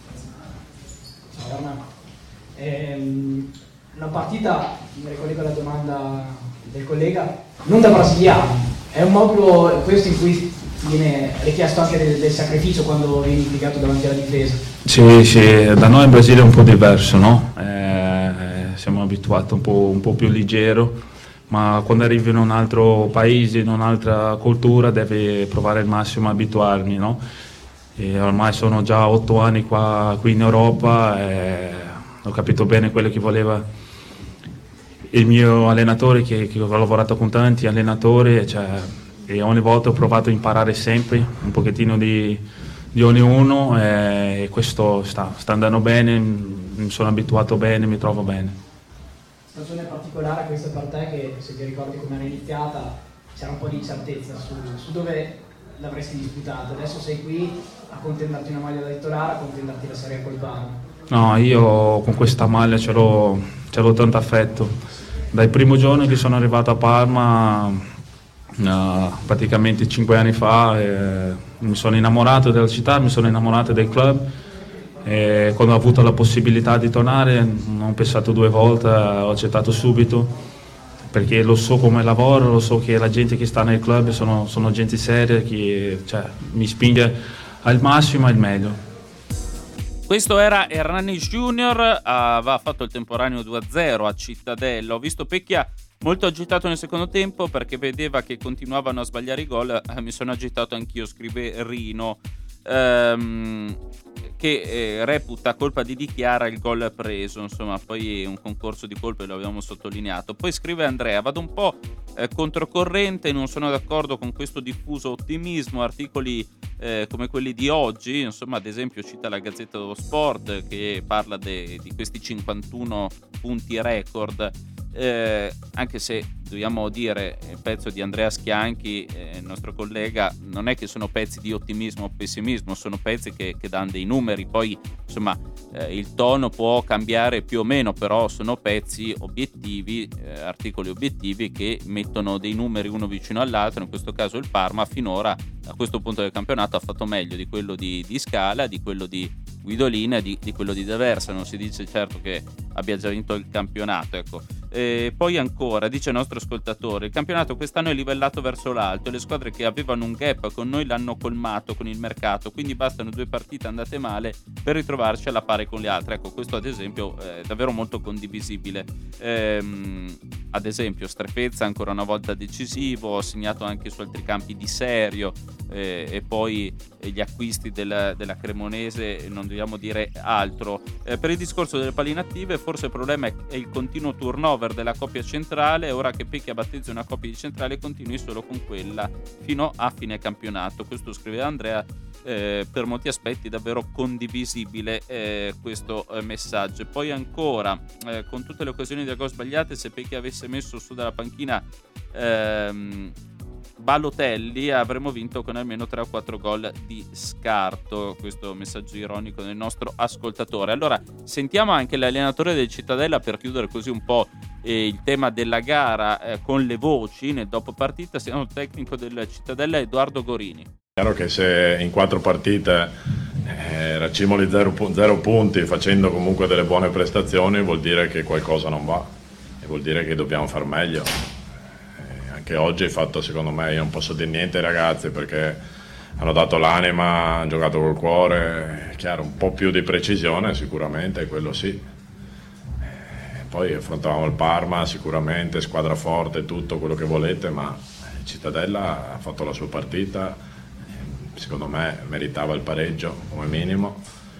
Ehm, una partita, mi ricollego alla domanda del collega, non da brasiliano. È un modulo questo in cui viene richiesto anche del, del sacrificio quando viene impiegato davanti alla difesa. Sì, sì, da noi in Brasile è un po' diverso, no? Eh, siamo abituati un po', un po' più leggero, ma quando arrivi in un altro paese, in un'altra cultura, devi provare il massimo a abituarmi, no? E ormai sono già otto anni qua qui in Europa e ho capito bene quello che voleva il mio allenatore, che, che ho lavorato con tanti allenatori, cioè, e ogni volta ho provato a imparare sempre un pochettino di, di ognuno, e questo sta, sta andando bene, mi sono abituato bene, mi trovo bene. Stagione particolare questa per te, che se ti ricordi come era iniziata c'era un po' di incertezza su, su dove l'avresti disputata. Adesso sei qui a contenderti una maglia da titolare, a contenderti la Serie A col Parma. No, io con questa maglia ce l'ho, ce l'ho tanto affetto. Dai primo giorno che sono arrivato a Parma, uh, praticamente cinque anni fa, eh, mi sono innamorato della città, mi sono innamorato del club, e quando ho avuto la possibilità di tornare non ho pensato due volte, ho accettato subito, perché lo so come lavoro, lo so che la gente che sta nel club sono, sono gente seria, che cioè, mi spinge al massimo e al meglio. Questo era Hernanis Junior, aveva fatto il temporaneo due a zero a Cittadella. Ho visto Pecchia molto agitato nel secondo tempo perché vedeva che continuavano a sbagliare i gol. Eh, mi sono agitato anch'io, scrive Rino, ehm, che eh, reputa colpa di Di Chiara il gol preso. Insomma, poi un concorso di colpe lo abbiamo sottolineato. Poi scrive Andrea, vado un po' eh, controcorrente, non sono d'accordo con questo diffuso ottimismo, articoli Eh, come quelli di oggi, insomma, ad esempio cita la Gazzetta dello Sport che parla de, di questi cinquantuno punti record, eh, anche se dobbiamo dire il pezzo di Andrea Schianchi, eh, il nostro collega, non è che sono pezzi di ottimismo o pessimismo, sono pezzi che, che danno dei numeri, poi insomma eh, il tono può cambiare più o meno, però sono pezzi obiettivi, eh, articoli obiettivi che mettono dei numeri uno vicino all'altro. In questo caso il Parma finora a questo punto del campionato ha fatto meglio di quello di, di Scala, di quello di Guidolin e di, di quello di D'Aversa. Non si dice certo che abbia già vinto il campionato, ecco. E poi ancora, dice il nostro ascoltatore, il campionato quest'anno è livellato verso l'alto, le squadre che avevano un gap con noi l'hanno colmato con il mercato, quindi bastano due partite andate male per ritrovarci alla pari con le altre. Ecco, questo ad esempio è davvero molto condivisibile. Ehm, ad esempio Strefezza ancora una volta decisivo, ha segnato anche su altri campi di Serio, eh, e poi eh, gli acquisti della, della Cremonese, non dobbiamo dire altro. Eh, per il discorso delle palle inattive forse il problema è, è il continuo turnover della coppia centrale, ora che Pecchia battezza una coppia di centrale continui solo con quella fino a fine campionato. Questo scrive Andrea, eh, per molti aspetti davvero condivisibile eh, questo eh, messaggio. E poi ancora, eh, con tutte le occasioni del gol sbagliate, se Pecchia avesse messo su dalla panchina ehm, Balotelli avremmo vinto con almeno tre o quattro gol di scarto. Questo messaggio ironico del nostro ascoltatore. Allora sentiamo anche l'allenatore del Cittadella per chiudere così un po' eh, il tema della gara eh, con le voci nel dopo partita. Siamo il tecnico del Cittadella Edoardo Gorini. È chiaro che se in quattro partite eh, racimoli zero, zero punti facendo comunque delle buone prestazioni, vuol dire che qualcosa non va e vuol dire che dobbiamo far meglio. Che oggi hai fatto, secondo me, io non posso dire niente ai ragazzi perché hanno dato l'anima, hanno giocato col cuore, è chiaro, un po' più di precisione sicuramente, quello sì, poi affrontavamo il Parma, sicuramente squadra forte, tutto quello che volete, ma il Cittadella ha fatto la sua partita, secondo me meritava il pareggio come minimo,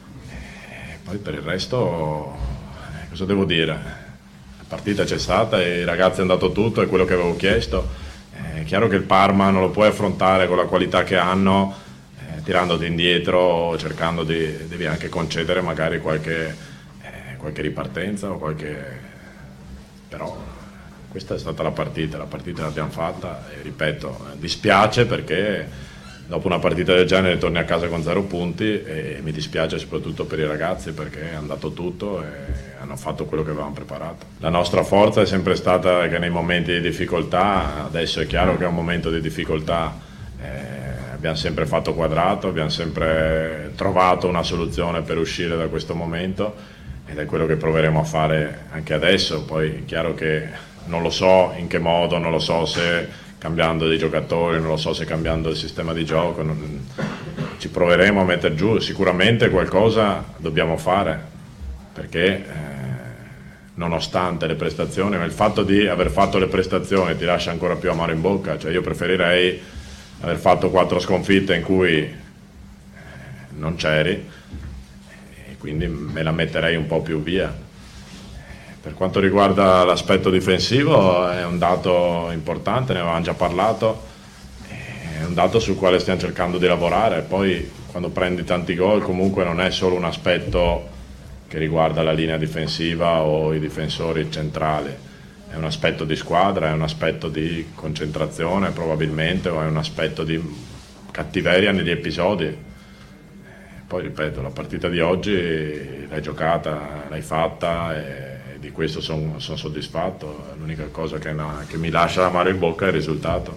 e poi per il resto cosa devo dire? La partita c'è stata e i ragazzi hanno dato tutto, è quello che avevo chiesto. È chiaro che il Parma non lo puoi affrontare con la qualità che hanno, eh, tirandoti indietro, cercando di devi anche concedere magari qualche, eh, qualche ripartenza o qualche... però questa è stata la partita, la partita l'abbiamo fatta e ripeto, dispiace perché dopo una partita del genere torni a casa con zero punti e mi dispiace soprattutto per i ragazzi perché hanno dato tutto e hanno fatto quello che avevamo preparato. La nostra forza è sempre stata che nei momenti di difficoltà, adesso è chiaro che è un momento di difficoltà, eh, abbiamo sempre fatto quadrato, abbiamo sempre trovato una soluzione per uscire da questo momento ed è quello che proveremo a fare anche adesso. Poi è chiaro che non lo so in che modo, non lo so se cambiando dei giocatori, non lo so se cambiando il sistema di gioco, non... ci proveremo a mettere giù, sicuramente qualcosa dobbiamo fare, perché eh, nonostante le prestazioni, ma il fatto di aver fatto le prestazioni ti lascia ancora più amaro in bocca, cioè io preferirei aver fatto quattro sconfitte in cui eh, non c'eri e quindi me la metterei un po' più via. Per quanto riguarda l'aspetto difensivo è un dato importante, ne avevamo già parlato, è un dato sul quale stiamo cercando di lavorare. Poi quando prendi tanti gol comunque non è solo un aspetto che riguarda la linea difensiva o i difensori centrali, è un aspetto di squadra, è un aspetto di concentrazione probabilmente, o è un aspetto di cattiveria negli episodi. Poi ripeto, la partita di oggi l'hai giocata, l'hai fatta e di questo sono son soddisfatto. L'unica cosa che, na, che mi lascia l'amaro in bocca è il risultato.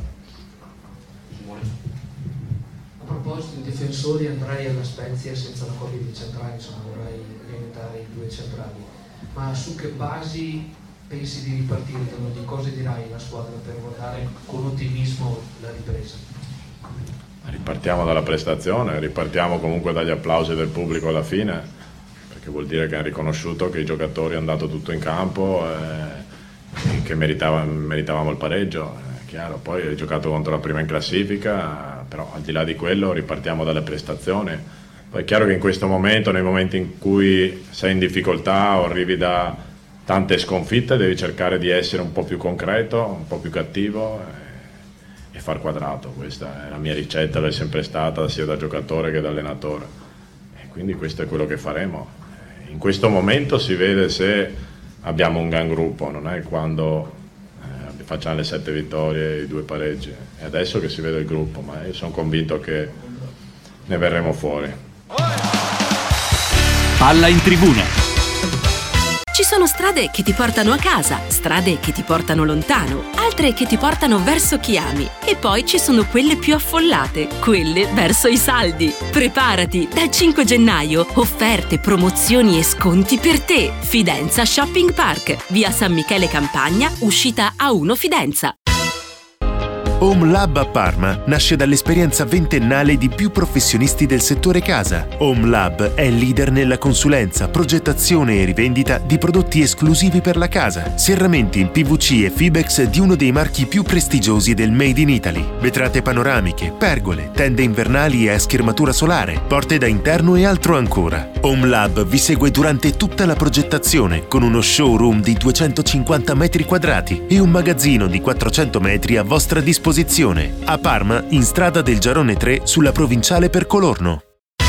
A proposito di difensori, andrei alla Spezia senza la coppia di centrali, insomma vorrei limitare i due centrali, ma su che basi pensi di ripartire? Di cosa dirai alla squadra per guardare con ottimismo la ripresa? Ripartiamo dalla prestazione, ripartiamo comunque dagli applausi del pubblico alla fine, che vuol dire che hanno riconosciuto che i giocatori hanno dato tutto in campo eh, e che meritava, meritavamo il pareggio, è chiaro. Poi hai giocato contro la prima in classifica, però al di là di quello ripartiamo dalle prestazioni. Poi è chiaro che in questo momento, nei momenti in cui sei in difficoltà o arrivi da tante sconfitte, devi cercare di essere un po' più concreto, un po' più cattivo e, e far quadrato. Questa è la mia ricetta, l'è sempre stata sia da giocatore che da allenatore e quindi questo è quello che faremo. In questo momento si vede se abbiamo un gran gruppo, non è quando eh, facciamo le sette vittorie e i due pareggi, è adesso che si vede il gruppo, ma io sono convinto che ne verremo fuori. Palla in tribuna. Ci sono strade che ti portano a casa, strade che ti portano lontano, altre che ti portano verso chi ami e poi ci sono quelle più affollate, quelle verso i saldi. Preparati, dal cinque gennaio, offerte, promozioni e sconti per te. Fidenza Shopping Park, via San Michele Campagna, uscita A uno Fidenza. Home Lab a Parma nasce dall'esperienza ventennale di più professionisti del settore casa. Home Lab è leader nella consulenza, progettazione e rivendita di prodotti esclusivi per la casa, serramenti in P V C e Fibex di uno dei marchi più prestigiosi del Made in Italy, vetrate panoramiche, pergole, tende invernali a schermatura solare, porte da interno e altro ancora. Home Lab vi segue durante tutta la progettazione con uno showroom di duecentocinquanta metri quadrati e un magazzino di quattrocento metri a vostra disposizione. A Parma, in strada del Giarone tre, sulla provinciale per Colorno.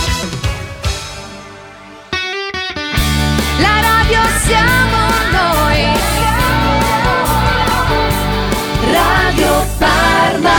La radio siamo noi. Radio Parma.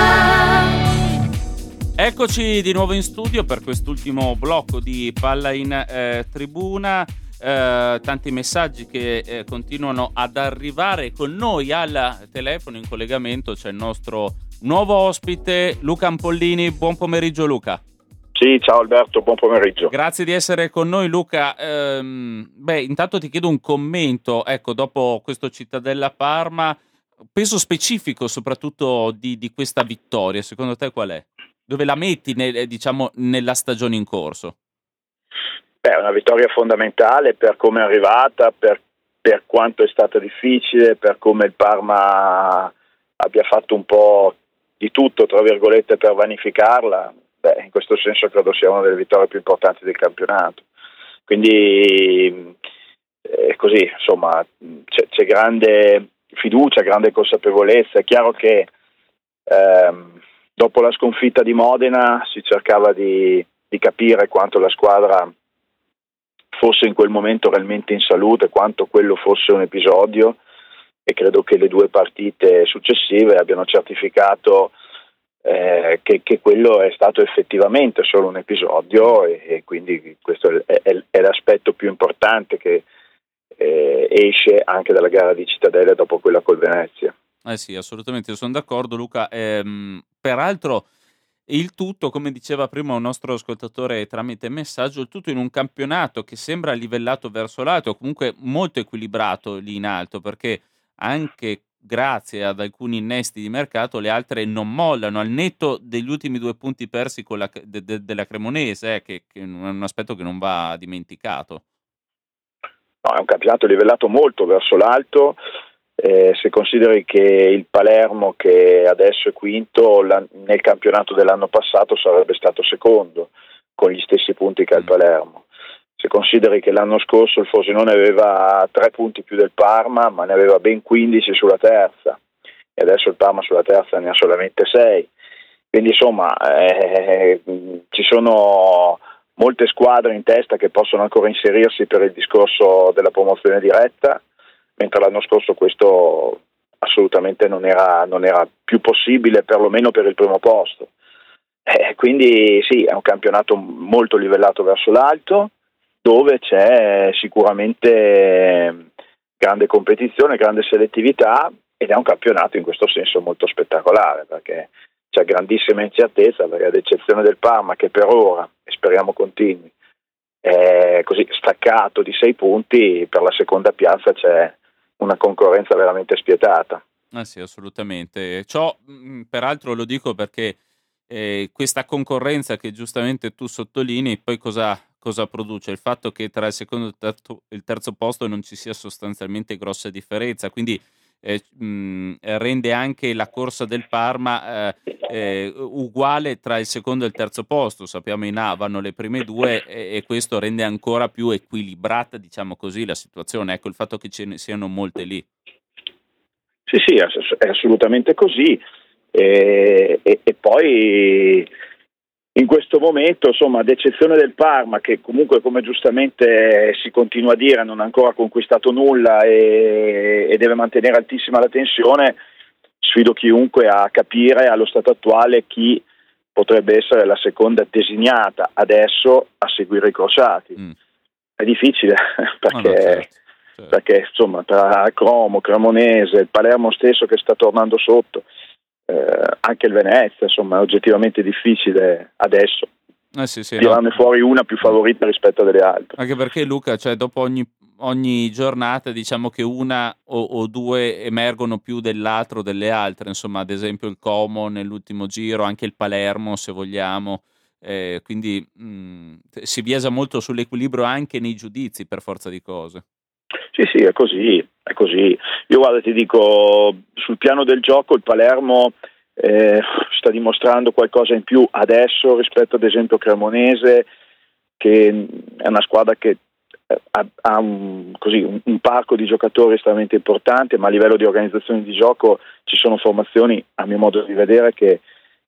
Eccoci di nuovo in studio per quest'ultimo blocco di Palla in eh, Tribuna. Eh, tanti messaggi che eh, continuano ad arrivare. Con noi al telefono in collegamento c'è il nostro nuovo ospite Luca Ampollini. Buon pomeriggio Luca. Sì, ciao Alberto, buon pomeriggio. Grazie di essere con noi Luca. Ehm, beh, intanto ti chiedo un commento, ecco, dopo questo Cittadella Parma, peso specifico soprattutto di, di questa vittoria, secondo te qual è? Dove la metti nel, diciamo, nella stagione in corso? È una vittoria fondamentale per come è arrivata, per, per quanto è stata difficile, per come il Parma abbia fatto un po' di tutto, tra virgolette, per vanificarla, beh, in questo senso credo sia una delle vittorie più importanti del campionato. Quindi è così, insomma, c'è, c'è grande fiducia, grande consapevolezza. È chiaro che ehm, dopo la sconfitta di Modena si cercava di, di capire quanto la squadra fosse in quel momento realmente in salute, quanto quello fosse un episodio, e credo che le due partite successive abbiano certificato eh, che, che quello è stato effettivamente solo un episodio, e, e quindi questo è, è, è l'aspetto più importante che eh, esce anche dalla gara di Cittadella dopo quella col Venezia. Eh sì, assolutamente, sono d'accordo, Luca. Ehm, peraltro il tutto, come diceva prima un nostro ascoltatore tramite messaggio, il tutto in un campionato che sembra livellato verso l'alto, comunque molto equilibrato lì in alto, perché anche grazie ad alcuni innesti di mercato le altre non mollano, al netto degli ultimi due punti persi con la, de, de, della Cremonese, eh, che, che è un aspetto che non va dimenticato. No, è un campionato livellato molto verso l'alto. Eh, se consideri che il Palermo, che adesso è quinto, la, nel campionato dell'anno passato sarebbe stato secondo con gli stessi punti che ha il Palermo. Se consideri che l'anno scorso il Frosinone aveva tre punti più del Parma, ma ne aveva ben quindici sulla terza, e adesso il Parma sulla terza ne ha solamente sei. Quindi insomma eh, ci sono molte squadre in testa che possono ancora inserirsi per il discorso della promozione diretta, mentre l'anno scorso questo assolutamente non era, non era più possibile, perlomeno per il primo posto. Eh, quindi sì, è un campionato molto livellato verso l'alto, dove c'è sicuramente grande competizione, grande selettività, ed è un campionato in questo senso molto spettacolare, perché c'è grandissima incertezza, perché ad eccezione del Parma, che per ora, e speriamo continui, è così staccato di sei punti, per la seconda piazza c'è una concorrenza veramente spietata. Ah sì, assolutamente. Ciò, mh, peraltro lo dico perché eh, questa concorrenza che giustamente tu sottolinei, poi cosa, cosa produce? Il fatto che tra il secondo e il terzo, il terzo posto non ci sia sostanzialmente grossa differenza, quindi eh, mh, rende anche la corsa del Parma eh, eh, uguale tra il secondo e il terzo posto. Sappiamo in A vanno le prime due, e, e questo rende ancora più equilibrata, diciamo così, la situazione. Ecco, il fatto che ce ne siano molte lì. Sì, sì, è assolutamente così. E, e, e poi in questo momento, insomma, ad eccezione del Parma, che comunque, come giustamente si continua a dire, non ha ancora conquistato nulla e, e deve mantenere altissima la tensione, sfido chiunque a capire allo stato attuale chi potrebbe essere la seconda designata adesso a seguire i crociati. Mm. È difficile perché, oh no, certo, certo. perché insomma, tra Como, Cremonese, il Palermo stesso che sta tornando sotto, Eh, anche il Venezia, insomma, è oggettivamente difficile adesso eh sì, sì, tirarne no. fuori una più favorita rispetto alle altre. Anche perché, Luca, cioè dopo ogni, ogni giornata diciamo che una o, o due emergono più dell'altro o delle altre, insomma, ad esempio il Como nell'ultimo giro, anche il Palermo se vogliamo, eh, quindi mh, si biasa molto sull'equilibrio anche nei giudizi, per forza di cose. Sì, sì, è così, è così. Io guarda, ti dico, sul piano del gioco il Palermo eh, sta dimostrando qualcosa in più adesso rispetto ad esempio a Cremonese, che è una squadra che ha, ha un, così, un, un parco di giocatori estremamente importante, ma a livello di organizzazione di gioco ci sono formazioni, a mio modo di vedere, che,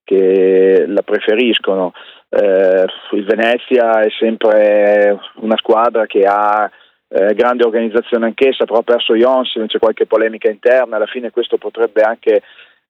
che la preferiscono. Eh, il Venezia è sempre una squadra che ha Eh, grande organizzazione anch'essa, però ha perso Jonsen, c'è qualche polemica interna, alla fine questo potrebbe anche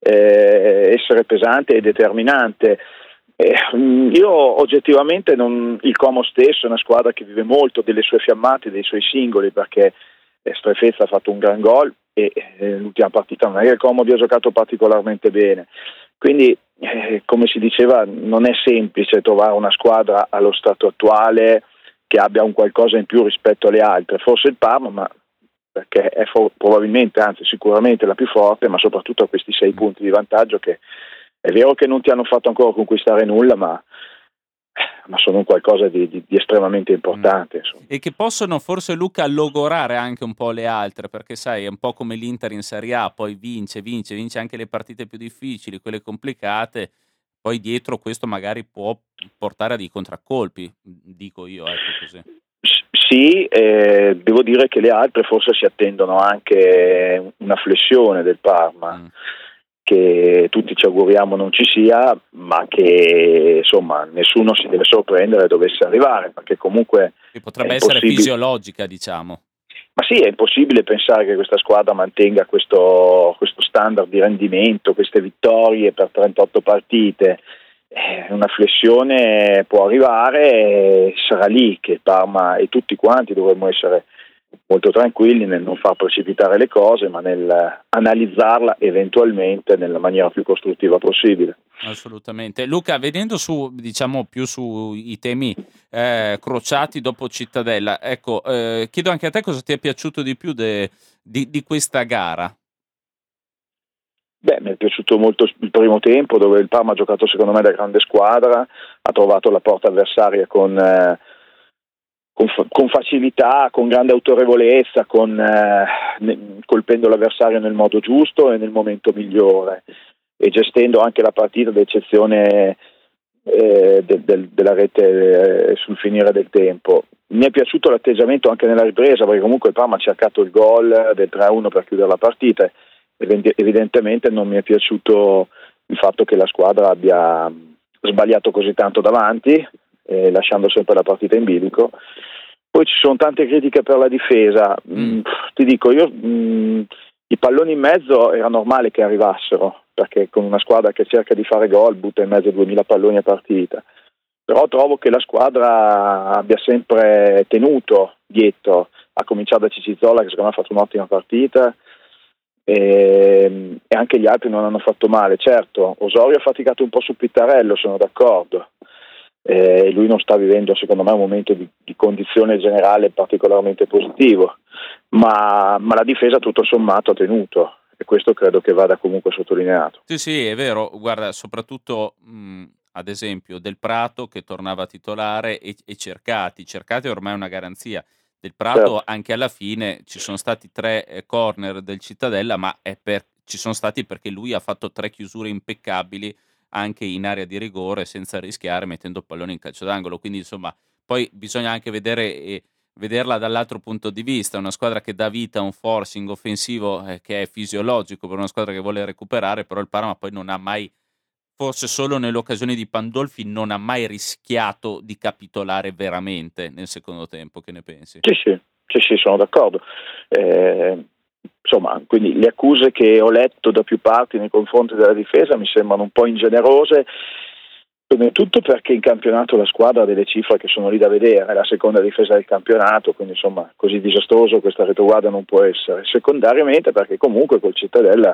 eh, essere pesante e determinante. Eh, io oggettivamente non, il Como stesso è una squadra che vive molto delle sue fiammate, dei suoi singoli, perché eh, Strefezza ha fatto un gran gol e eh, l'ultima partita non è che il Como abbia giocato particolarmente bene, quindi eh, come si diceva non è semplice trovare una squadra allo stato attuale che abbia un qualcosa in più rispetto alle altre, forse il Parma, ma perché è for- probabilmente, anzi sicuramente la più forte, ma soprattutto a questi sei punti di vantaggio che è vero che non ti hanno fatto ancora conquistare nulla, ma ma sono un qualcosa di, di, di estremamente importante. Insomma. E che possono forse, Luca, logorare anche un po' le altre, perché sai, è un po' come l'Inter in Serie A, poi vince, vince, vince anche le partite più difficili, quelle complicate, poi dietro questo magari può portare a dei contraccolpi, dico io, ecco così. Sì, eh, devo dire che le altre forse si attendono anche una flessione del Parma, mm. che tutti ci auguriamo non ci sia, ma che insomma nessuno si deve sorprendere dovesse arrivare, perché comunque e potrebbe essere fisiologica, diciamo. Ma sì, è impossibile pensare che questa squadra mantenga questo, questo standard di rendimento, queste vittorie per trentotto partite. Una flessione può arrivare e sarà lì che Parma e tutti quanti dovremmo essere molto tranquilli nel non far precipitare le cose, ma nel analizzarla eventualmente nella maniera più costruttiva possibile. Assolutamente. Luca, vedendo su, diciamo, più sui temi eh, crociati dopo Cittadella, ecco, eh, chiedo anche a te cosa ti è piaciuto di più de, di, di questa gara. Beh, mi è piaciuto molto il primo tempo, dove il Parma ha giocato secondo me da grande squadra, ha trovato la porta avversaria con, eh, con, con facilità, con grande autorevolezza, con, eh, ne, colpendo l'avversario nel modo giusto e nel momento migliore, e gestendo anche la partita, ad eccezione eh, del, del, della rete eh, sul finire del tempo. Mi è piaciuto l'atteggiamento anche nella ripresa, perché comunque il Parma ha cercato il gol del tre a uno per chiudere la partita. Evidentemente non mi è piaciuto il fatto che la squadra abbia sbagliato così tanto davanti, eh, lasciando sempre la partita in bilico. Poi ci sono tante critiche per la difesa. Mm, ti dico, io mh, i palloni in mezzo era normale che arrivassero, perché con una squadra che cerca di fare gol butta in mezzo duemila palloni a partita. Però trovo che la squadra abbia sempre tenuto dietro, a cominciare da Cicizzola, che secondo me ha fatto un'ottima partita, e, e anche gli altri non hanno fatto male. Certo, Osorio ha faticato un po' su Pittarello, sono d'accordo, e lui non sta vivendo secondo me un momento di, di condizione generale particolarmente positivo, ma, ma la difesa tutto sommato ha tenuto, e questo credo che vada comunque sottolineato. Sì, sì, è vero, guarda, soprattutto mh, ad esempio Del Prato che tornava titolare e, e Cercati, Cercati è ormai una garanzia. Del Prato, certo. Anche alla fine ci sono stati tre eh, corner del Cittadella, ma è per, ci sono stati perché lui ha fatto tre chiusure impeccabili anche in area di rigore senza rischiare, mettendo il pallone in calcio d'angolo. Quindi insomma poi bisogna anche vedere e vederla dall'altro punto di vista, una squadra che dà vita a un forcing offensivo eh, che è fisiologico per una squadra che vuole recuperare, però il Parma poi non ha mai, forse solo nelle occasioni di Pandolfi, non ha mai rischiato di capitolare veramente nel secondo tempo. Che ne pensi? Sì, sì, sì, sì, sono d'accordo. Eh, insomma, quindi le accuse che ho letto da più parti nei confronti della difesa mi sembrano un po' ingenerose, prima di tutto perché in campionato la squadra ha delle cifre che sono lì da vedere, è la seconda difesa del campionato, quindi insomma così disastroso questa retroguardia non può essere. Secondariamente perché comunque col Cittadella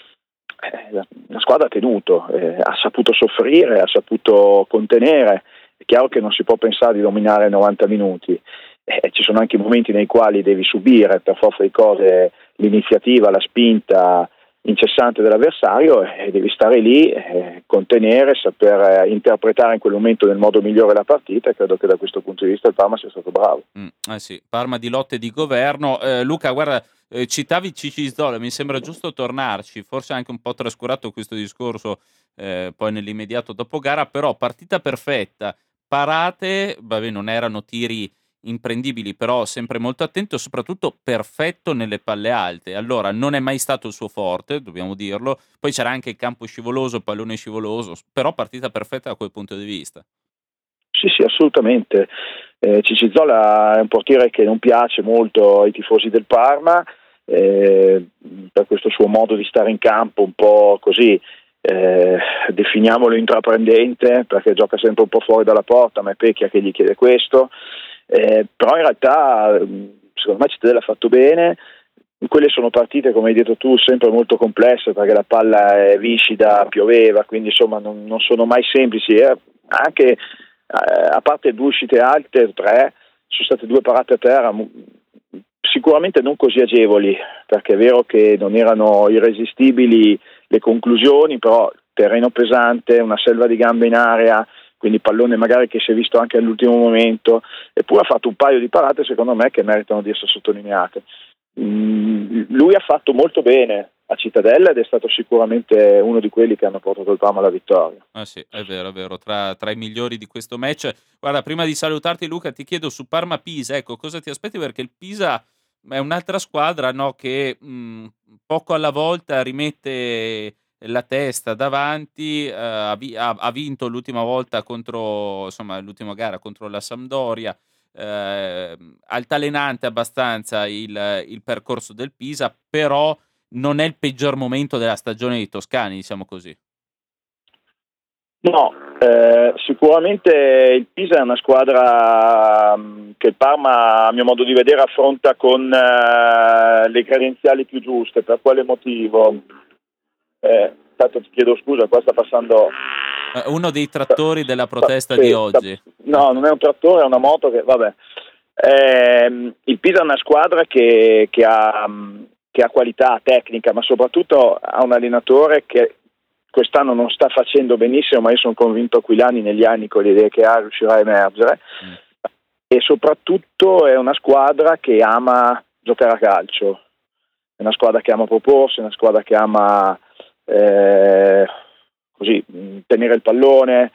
La, la squadra ha tenuto, eh, ha saputo soffrire, ha saputo contenere. È chiaro che non si può pensare di dominare novanta minuti, eh, ci sono anche momenti nei quali devi subire per forza di cose l'iniziativa, la spinta incessante dell'avversario, e eh, devi stare lì, eh, contenere, saper eh, interpretare in quel momento nel modo migliore la partita, e credo che da questo punto di vista il Parma sia stato bravo. Mm, eh sì, Parma di lotte di governo. eh, Luca, guarda, Eh, citavi Cicizzola, mi sembra giusto tornarci, forse anche un po' trascurato questo discorso eh, poi nell'immediato dopo gara, però partita perfetta, parate, vabbè, non erano tiri imprendibili, però sempre molto attento, soprattutto perfetto nelle palle alte. Allora non è mai stato il suo forte, dobbiamo dirlo, poi c'era anche il campo scivoloso, pallone scivoloso, però partita perfetta da quel punto di vista. Sì, sì, assolutamente. eh, Cicizzola è un portiere che non piace molto ai tifosi del Parma, Eh, per questo suo modo di stare in campo un po' così, eh, definiamolo intraprendente, perché gioca sempre un po' fuori dalla porta, ma è Pecchia che gli chiede questo, eh, però in realtà secondo me Cittadella ha fatto bene. Quelle sono partite, come hai detto tu, sempre molto complesse, perché la palla è viscida, pioveva, quindi insomma non, non sono mai semplici, eh. Anche eh, a parte due uscite alte, tre, sono state due parate a terra sicuramente non così agevoli, perché è vero che non erano irresistibili le conclusioni, però terreno pesante, una selva di gambe in area, quindi pallone magari che si è visto anche all'ultimo momento, eppure ha fatto un paio di parate secondo me che meritano di essere sottolineate. Mm, lui ha fatto molto bene a Cittadella ed è stato sicuramente uno di quelli che hanno portato il Parma alla vittoria. Ah sì, è vero, è vero, tra, tra i migliori di questo match. Guarda, prima di salutarti Luca ti chiedo su Parma-Pisa, ecco, cosa ti aspetti, perché il Pisa è un'altra squadra, no, che mh, poco alla volta rimette la testa davanti, eh, ha, ha vinto l'ultima volta contro, insomma, l'ultima gara contro la Sampdoria, eh, altalenante abbastanza il, il percorso del Pisa, però non è il peggior momento della stagione dei toscani, diciamo così. No, eh, sicuramente il Pisa è una squadra che il Parma, a mio modo di vedere, affronta con eh, le credenziali più giuste. Per quale motivo? Eh, tanto ti chiedo scusa, qua sta passando uno dei trattori della protesta sì, di oggi. Sta, no, non è un trattore, è una moto che, vabbè. Eh, il Pisa è una squadra che, che, ha, che ha qualità tecnica, ma soprattutto ha un allenatore che quest'anno non sta facendo benissimo, ma io sono convinto Aquilani negli anni con le idee che ha riuscirà a emergere. Mm. E soprattutto è una squadra che ama giocare a calcio, è una squadra che ama proporsi, è una squadra che ama eh, così tenere il pallone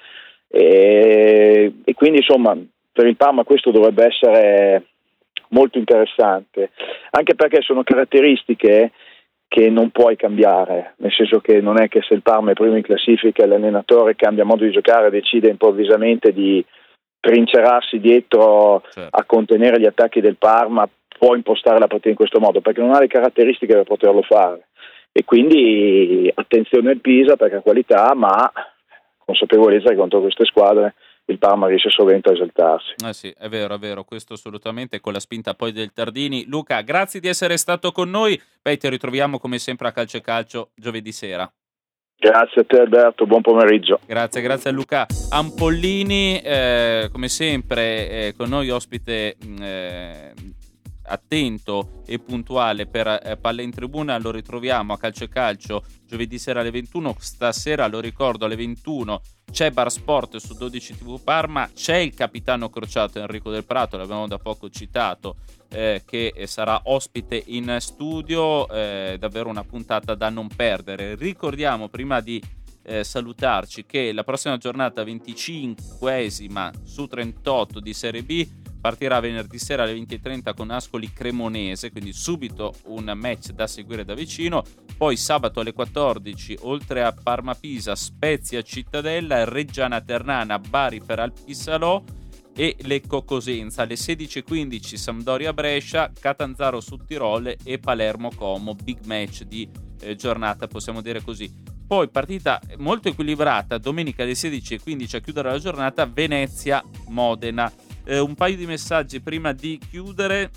e, e quindi insomma per il Parma questo dovrebbe essere molto interessante, anche perché sono caratteristiche che non puoi cambiare, nel senso che non è che se il Parma è primo in classifica e l'allenatore cambia modo di giocare, decide improvvisamente di trincerarsi dietro certo. a contenere gli attacchi del Parma, può impostare la partita in questo modo, perché non ha le caratteristiche per poterlo fare. E quindi attenzione al Pisa perché ha qualità, ma consapevolezza che contro queste squadre il Parma riesce sovente a esaltarsi. Eh sì, è vero, è vero, questo assolutamente, con la spinta poi del Tardini. Luca, grazie di essere stato con noi. Beh, ti ritroviamo come sempre a Calcio e Calcio giovedì sera. Grazie a te Alberto, buon pomeriggio. Grazie, grazie a Luca Ampollini, eh, come sempre eh, con noi ospite eh, attento e puntuale per eh, Palle in Tribuna. Lo ritroviamo a Calcio e Calcio giovedì sera alle ventuno. Stasera, lo ricordo, alle ventuno c'è Bar Sport su dodici tivù Parma, c'è il capitano crociato Enrico Del Prato, l'abbiamo da poco citato, eh, che sarà ospite in studio, eh, davvero una puntata da non perdere. Ricordiamo prima di eh, salutarci che la prossima giornata venticinquesima su trentotto di Serie B partirà venerdì sera alle venti e trenta con Ascoli Cremonese, quindi subito un match da seguire da vicino. Poi sabato alle quattordici, oltre a Parma-Pisa, Spezia Cittadella, Reggiana Ternana, Bari Feralpissalo e Lecco Cosenza. Alle sedici e quindici Sampdoria Brescia, Catanzaro Sudtirolo e Palermo Como, big match di eh, giornata, possiamo dire così. Poi partita molto equilibrata, domenica alle sedici e quindici a chiudere la giornata, Venezia-Modena. Eh, un paio di messaggi prima di chiudere.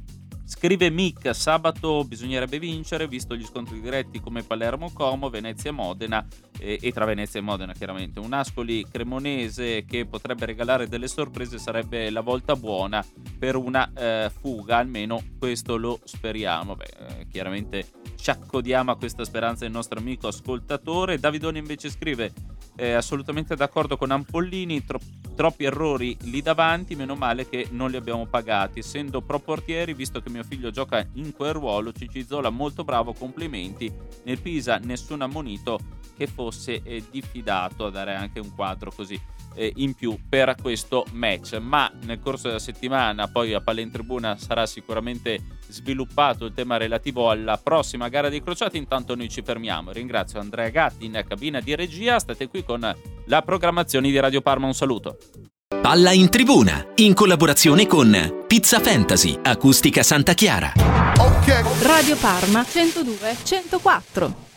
Scrive Mick: sabato bisognerebbe vincere visto gli scontri diretti come Palermo Como, Venezia Modena eh, e tra Venezia e Modena chiaramente un Ascoli Cremonese che potrebbe regalare delle sorprese, sarebbe la volta buona per una eh, fuga, almeno questo lo speriamo. Beh, eh, chiaramente ci accodiamo a questa speranza del nostro amico ascoltatore. Davidone invece scrive: eh, assolutamente d'accordo con Ampollini, tro- troppi errori lì davanti, meno male che non li abbiamo pagati, essendo pro portieri, visto che mio figlio gioca in quel ruolo. Cicci Zola molto bravo, complimenti. Nel Pisa nessun ammonito che fosse eh, diffidato a dare anche un quadro così eh, in più per questo match. Ma nel corso della settimana poi a Palle in Tribuna sarà sicuramente sviluppato il tema relativo alla prossima gara dei crociati. Intanto noi ci fermiamo. Ringrazio Andrea Gatti in cabina di regia, state qui con la programmazione di Radio Parma. Un saluto. Palla in Tribuna, in collaborazione con Pizza Fantasy, Acustica Santa Chiara. Radio Parma centodue centoquattro.